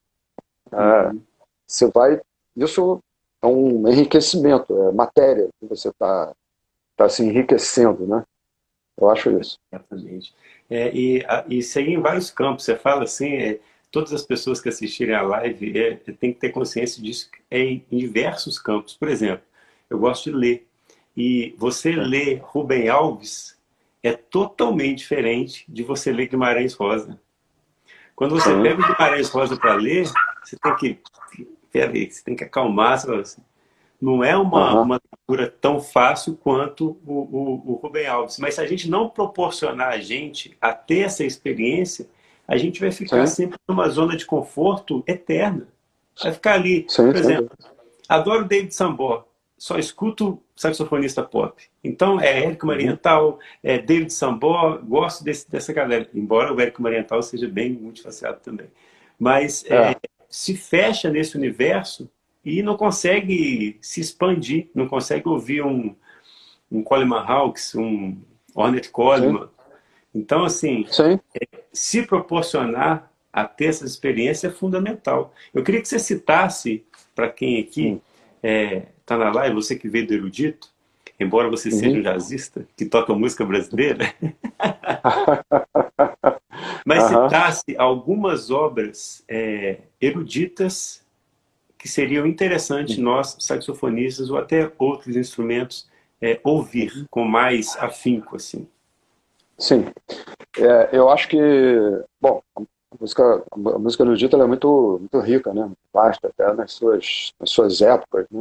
Speaker 2: É,
Speaker 1: Uhum.
Speaker 2: você vai. Isso é um enriquecimento, é matéria que você está tá se enriquecendo, né? Eu acho isso.
Speaker 1: Exatamente. É, e, a- e segue em vários campos. Você fala assim, é, todas as pessoas que assistirem a live é, é, tem que ter consciência disso é, em diversos campos. Por exemplo, eu gosto de ler. E você
Speaker 2: Sim,
Speaker 1: ler Rubem Alves é totalmente diferente de você ler Guimarães Rosa. Quando você
Speaker 2: sim,
Speaker 1: pega o Guimarães Rosa para ler, você tem que, peraí, você tem que acalmar, você fala assim, não é uma,
Speaker 2: aham,
Speaker 1: uma leitura tão fácil quanto o, o, o Rubem Alves. Mas se a gente não proporcionar a gente a ter essa experiência, a gente vai ficar
Speaker 2: sim,
Speaker 1: sempre numa zona de conforto eterna. Vai ficar ali,
Speaker 2: sim,
Speaker 1: por
Speaker 2: sem
Speaker 1: exemplo,
Speaker 2: dúvida.
Speaker 1: adoro David Sambor, só escuto saxofonista pop. Então é Érico
Speaker 2: Uhum,
Speaker 1: Marienthal, é David Sambor, gosto desse, dessa galera, embora o Érico Marienthal seja bem multifacetado também. Mas é,
Speaker 2: é,
Speaker 1: se fecha nesse universo e não consegue se expandir, não consegue ouvir um, um Coleman Hawkes, um Ornette
Speaker 2: sim,
Speaker 1: Coleman. Então, assim,
Speaker 2: sim,
Speaker 1: se proporcionar a ter essa experiência é fundamental. Eu queria que você citasse, para quem aqui
Speaker 2: hum,
Speaker 1: está na live, você que veio do erudito, embora você seja
Speaker 2: uhum.
Speaker 1: um jazzista, que toca música brasileira, mas
Speaker 2: Aham,
Speaker 1: citasse algumas obras é, eruditas que seriam interessantes nós, saxofonistas, ou até outros instrumentos, é, ouvir
Speaker 2: uhum.
Speaker 1: com mais afinco, assim.
Speaker 2: Sim. É, eu acho que, bom, a música, a música erudita ela é muito, muito rica, né? Muito vasta, até nas suas, nas suas épocas, né?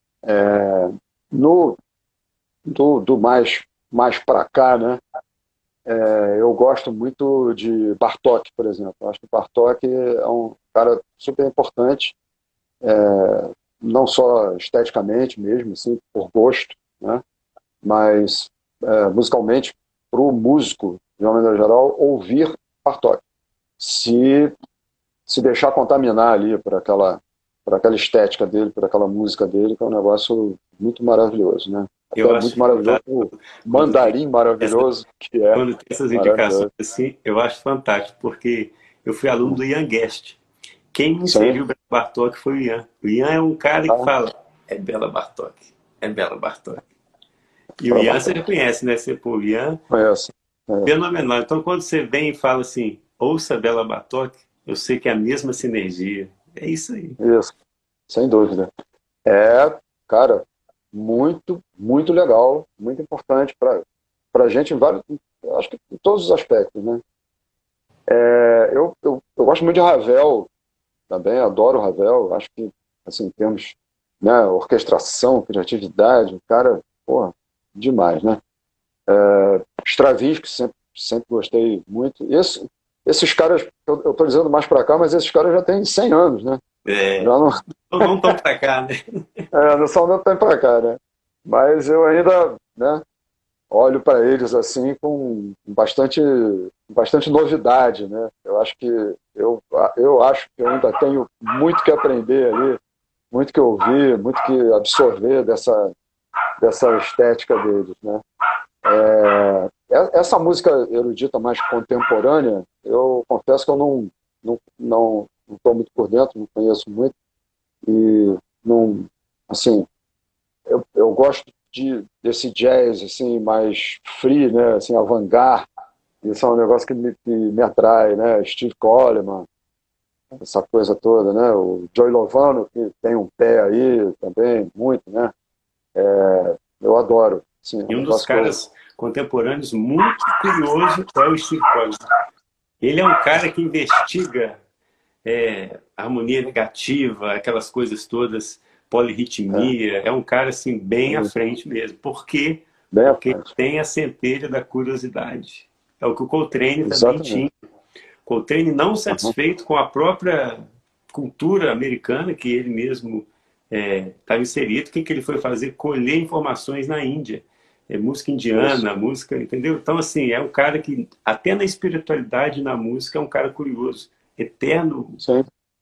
Speaker 2: No, do, do mais, mais para cá, né? É, eu gosto muito de Bartók, por exemplo. Eu acho que Bartók é um cara super importante, não só esteticamente mesmo, assim, por gosto, né? Mas é, musicalmente, para o músico, de uma maneira geral, ouvir Bartók. Se se deixar contaminar ali por aquela, por aquela estética dele, por aquela música dele, que é um negócio muito maravilhoso, né?
Speaker 1: Eu
Speaker 2: Até
Speaker 1: acho
Speaker 2: muito maravilhoso,
Speaker 1: fantástico
Speaker 2: o
Speaker 1: quando tem
Speaker 2: mandarim
Speaker 1: essa,
Speaker 2: maravilhoso, que é
Speaker 1: quando tem essas indicações
Speaker 2: maravilhoso.
Speaker 1: assim, eu acho fantástico, porque eu fui aluno do Ian Guest. Quem me
Speaker 2: Sim,
Speaker 1: inseriu o Bela Bartok foi o Ian. O Ian é um cara que
Speaker 2: tá?
Speaker 1: fala, é Bela Bartok, é Bela Bartok. E o Ian você já conhece, né? Você, pô, o Ian,
Speaker 2: Conheço. É,
Speaker 1: fenomenal. Então, quando você vem e fala assim, ouça Bela Bartok, eu sei que é a mesma sinergia. É isso aí.
Speaker 2: isso, sem dúvida. É, cara, muito, muito legal, muito importante para a gente em vários, acho que em todos os aspectos, né? É, eu, eu, eu gosto muito de Ravel também, adoro Ravel, acho que, assim, em termos, né, orquestração, criatividade, o cara, porra, demais, né? Stravinsky, sempre, sempre gostei muito. E esse, esses caras, eu, eu tô dizendo mais para cá, mas esses caras já têm cem anos, né? Já
Speaker 1: É,
Speaker 2: não,
Speaker 1: então vamos tão pra cá, né?
Speaker 2: é, não são muito tempo para cá, né? Mas eu ainda, né, olho para eles assim com bastante, bastante novidade, né? Eu acho que eu, eu acho que eu ainda tenho muito que aprender ali, muito que ouvir, muito que absorver dessa, dessa estética deles, né? É, essa música erudita mais contemporânea, eu confesso que eu não não não não estou muito por dentro, não conheço muito e não, assim, eu, eu gosto de, desse jazz assim mais free, né, assim, avant-garde. Isso é um negócio que me, que me atrai, né? Steve Coleman, essa coisa toda, né? O Joey Lovano, que tem um pé aí também, muito, né? Eu adoro, assim, é um
Speaker 1: E um dos
Speaker 2: negócio que eu...
Speaker 1: caras contemporâneos muito curioso é o Steve Collins. Ele é um cara que investiga é, harmonia negativa, aquelas coisas todas,
Speaker 2: É,
Speaker 1: polirritmia. É um cara assim bem à
Speaker 2: é,
Speaker 1: frente mesmo. Por quê?
Speaker 2: bem à
Speaker 1: Porque
Speaker 2: frente.
Speaker 1: tem a centelha da curiosidade. É o que o Coltrane também tinha.
Speaker 2: Exatamente.
Speaker 1: Coltrane não
Speaker 2: Uhum.
Speaker 1: satisfeito com a própria cultura americana que ele mesmo estava é, inserido, o que, que ele foi fazer? Colher informações na Índia. É, música
Speaker 2: Isso.
Speaker 1: indiana, música, entendeu? Então, assim, é um cara que, até na espiritualidade, na música, é um cara curioso, eterno,
Speaker 2: Sim.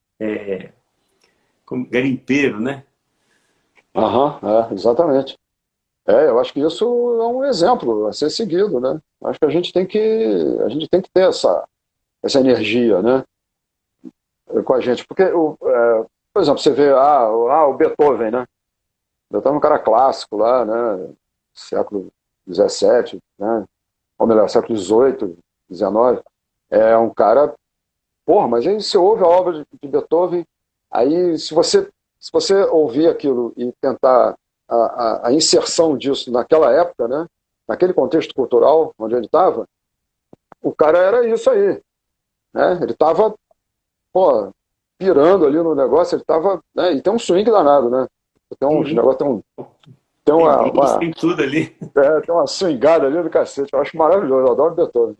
Speaker 1: como, garimpeiro, né?
Speaker 2: Aham, é, exatamente. É, eu acho que isso é um exemplo a ser seguido, né? Acho que a gente tem que, a gente tem que ter essa, essa energia, né? Com a gente. Porque, o, é, por exemplo, você vê ah, o, ah, o Beethoven, né? Beethoven é um cara clássico lá, né? Século dezessete, né? Ou melhor, século dezoito, dezenove. É um cara, porra, mas aí você ouve a obra de, de Beethoven, aí se você, se você ouvir aquilo e tentar a, a, a inserção disso naquela época, né? Naquele contexto cultural onde ele estava, o cara era isso aí, né? Ele estava, pô, pirando ali no negócio, ele estava, né? E tem um swing danado, né? Tem uns
Speaker 1: Sim,
Speaker 2: negócio, tem, um, tem
Speaker 1: tem
Speaker 2: uma,
Speaker 1: blues,
Speaker 2: uma,
Speaker 1: tem tudo ali.
Speaker 2: é, tem uma swingada ali do cacete, eu acho maravilhoso, eu adoro Beethoven.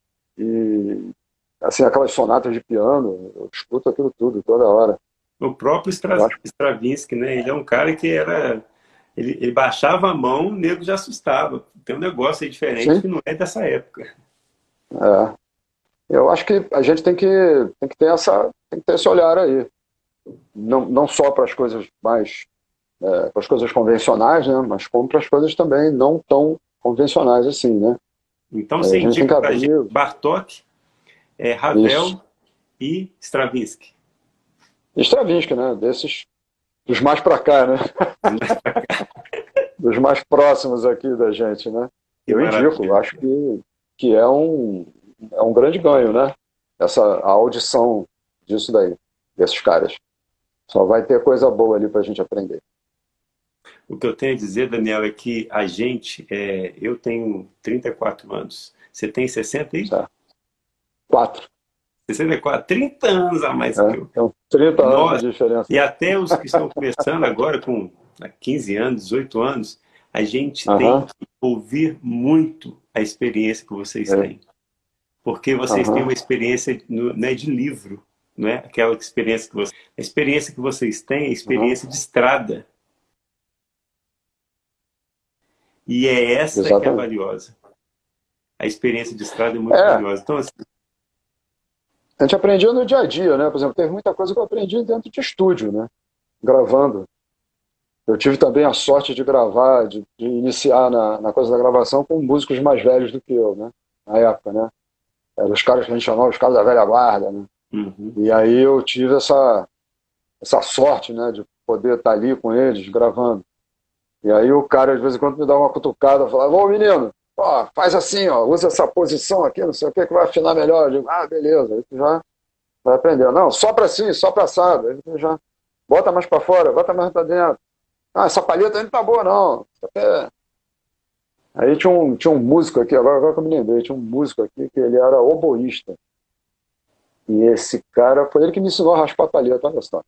Speaker 2: E, assim, aquelas sonatas de piano, eu escuto aquilo tudo, toda hora.
Speaker 1: O próprio
Speaker 2: Eu
Speaker 1: Stra-
Speaker 2: acho,
Speaker 1: Stravinsky, né? Ele é um cara que era. Ele, ele baixava a mão, o nego já assustava. Tem um negócio aí diferente
Speaker 2: sim,
Speaker 1: que não é dessa época.
Speaker 2: é. Eu acho que a gente tem que, tem que ter essa, tem que ter esse olhar aí. Não, não só para as coisas mais, é, para as coisas convencionais, né? Mas como para as coisas também não tão convencionais assim, né?
Speaker 1: Então
Speaker 2: É,
Speaker 1: você
Speaker 2: a gente tem que
Speaker 1: indica pra gente
Speaker 2: abrir
Speaker 1: Bartók, é,
Speaker 2: isso.
Speaker 1: Ravel e Stravinsky.
Speaker 2: Stravinsky, né? Desses, dos mais para cá, né?
Speaker 1: Mas pra cá,
Speaker 2: Dos mais próximos aqui da gente, né?
Speaker 1: que
Speaker 2: Eu indico,
Speaker 1: maravilha.
Speaker 2: acho que, que é um, é um grande ganho, né? Essa a audição disso daí, desses caras. Só vai ter coisa boa ali para a gente aprender.
Speaker 1: O que eu tenho a dizer, Daniel, é que a gente, é, eu tenho trinta e quatro anos. Você tem sessenta aí?
Speaker 2: Certo? Quatro.
Speaker 1: sessenta e quatro, trinta anos a mais que
Speaker 2: Né?
Speaker 1: eu.
Speaker 2: Então, trinta anos de
Speaker 1: Nossa,
Speaker 2: diferença.
Speaker 1: e até os que estão começando agora com quinze anos, dezoito anos, a gente tem
Speaker 2: Aham,
Speaker 1: que ouvir muito a experiência que vocês
Speaker 2: é,
Speaker 1: têm. Porque vocês têm
Speaker 2: aham,
Speaker 1: uma experiência no, não é de livro, não é aquela experiência que vocês, a experiência que vocês têm é a
Speaker 2: aham,
Speaker 1: experiência de estrada. E é essa que é a
Speaker 2: exatamente.
Speaker 1: valiosa. A experiência de estrada é muito
Speaker 2: É,
Speaker 1: valiosa. Então, assim,
Speaker 2: a gente aprendia no dia a dia, né? Por exemplo, teve muita coisa que eu aprendi dentro de estúdio, né? Gravando. Eu tive também a sorte de gravar, de, de iniciar na, na coisa da gravação com músicos mais velhos do que eu, né? Na época, né? Eram os caras que a gente chamava os caras da velha guarda, né?
Speaker 1: uhum.
Speaker 2: E aí eu tive essa, essa sorte, né? De poder estar ali com eles, gravando. E aí o cara, de vez em quando, me dá uma cutucada, falava, ô menino, ó, faz assim, ó, usa essa posição aqui, não sei o que, que vai afinar melhor. Eu digo, ah, beleza, aí tu já vai aprender. Não, só pra sim, só pra assado. Aí tu já bota mais pra fora, bota mais pra dentro. Ah, essa palheta aí não tá boa, não. Aí tinha um, tinha um músico aqui, agora, agora que eu me lembrei, tinha um músico aqui que ele era oboísta. E esse cara, foi ele que me ensinou a raspar a palheta, olha só.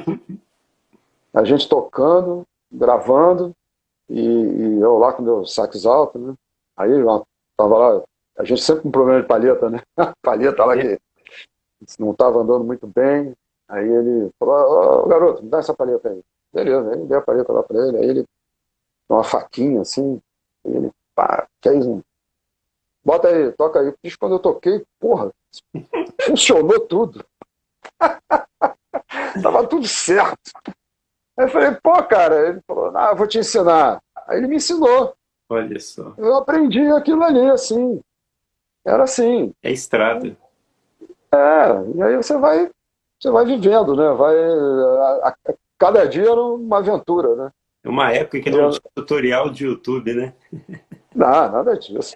Speaker 2: A gente tocando, gravando, e, e eu lá com meu sax alto, né? Aí ó, tava lá, a gente sempre com problema de palheta, né? A palheta lá que não estava andando muito bem. Aí ele falou, ô garoto, me dá essa palheta aí. Beleza, aí dei a palheta lá pra ele, aí ele, uma faquinha assim, aí ele, pá, fez um. Bota aí, toca aí. Fiz quando eu toquei, porra, funcionou tudo. Tava tudo certo. Aí eu falei, pô, cara, ele falou, ah, eu vou te ensinar. Aí ele me ensinou.
Speaker 1: Olha só.
Speaker 2: Eu aprendi aquilo ali, assim. Era assim.
Speaker 1: É estrada.
Speaker 2: É, e aí você vai, você vai vivendo, né? Vai, a, a, cada dia era uma aventura, né?
Speaker 1: É uma época que não tinha tutorial de YouTube, né?
Speaker 2: Não, nada disso.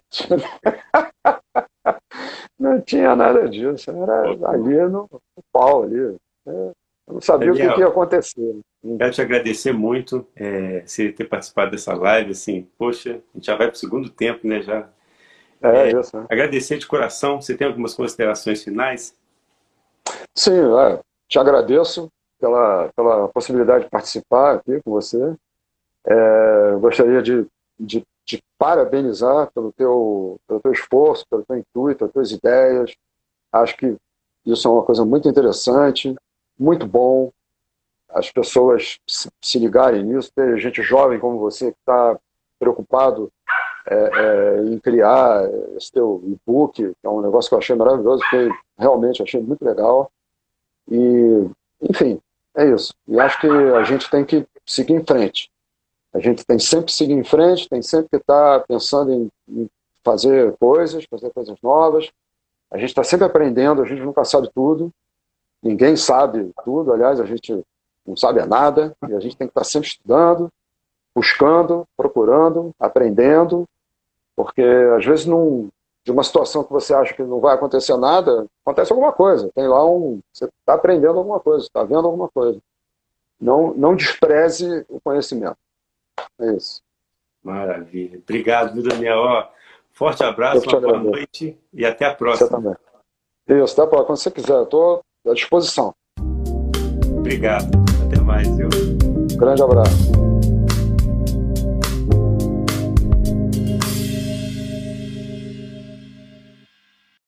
Speaker 2: Não tinha nada disso. Era ali no, no pau, ali. É, eu não sabia Daniel, o que, que ia acontecer.
Speaker 1: Quero te agradecer muito é, você ter participado dessa live. Assim, poxa, a gente já vai para o segundo tempo, né? Já,
Speaker 2: é, é isso. Né?
Speaker 1: Agradecer de coração. Você tem algumas considerações finais?
Speaker 2: Sim, é, te agradeço pela, pela possibilidade de participar aqui com você. É, gostaria de, de te parabenizar pelo teu, pelo teu esforço, pelo teu intuito, pelas tuas ideias. Acho que isso é uma coisa muito interessante, muito bom. As pessoas se, se ligarem nisso, ter gente jovem como você que está preocupado é, é, em criar esse teu e-book, que é um negócio que eu achei maravilhoso, que realmente achei muito legal. E, enfim, é isso. E acho que a gente tem que seguir em frente. A gente tem sempre que seguir em frente, tem sempre que estar pensando em, em fazer coisas, fazer coisas novas. A gente está sempre aprendendo, a gente nunca sabe tudo. Ninguém sabe tudo, aliás, a gente não sabe nada. E a gente tem que estar sempre estudando, buscando, procurando, aprendendo. Porque, às vezes, num, de uma situação que você acha que não vai acontecer nada, acontece alguma coisa. Tem lá um... Você está aprendendo alguma coisa, está vendo alguma coisa. Não, não despreze o conhecimento. É isso.
Speaker 1: Maravilha. Obrigado, viu, Daniel? Ó, forte abraço, uma boa noite e até a próxima.
Speaker 2: Você também. Isso, até a próxima. Quando você quiser, eu estou à disposição.
Speaker 1: Obrigado. Até mais, viu?
Speaker 2: Grande abraço.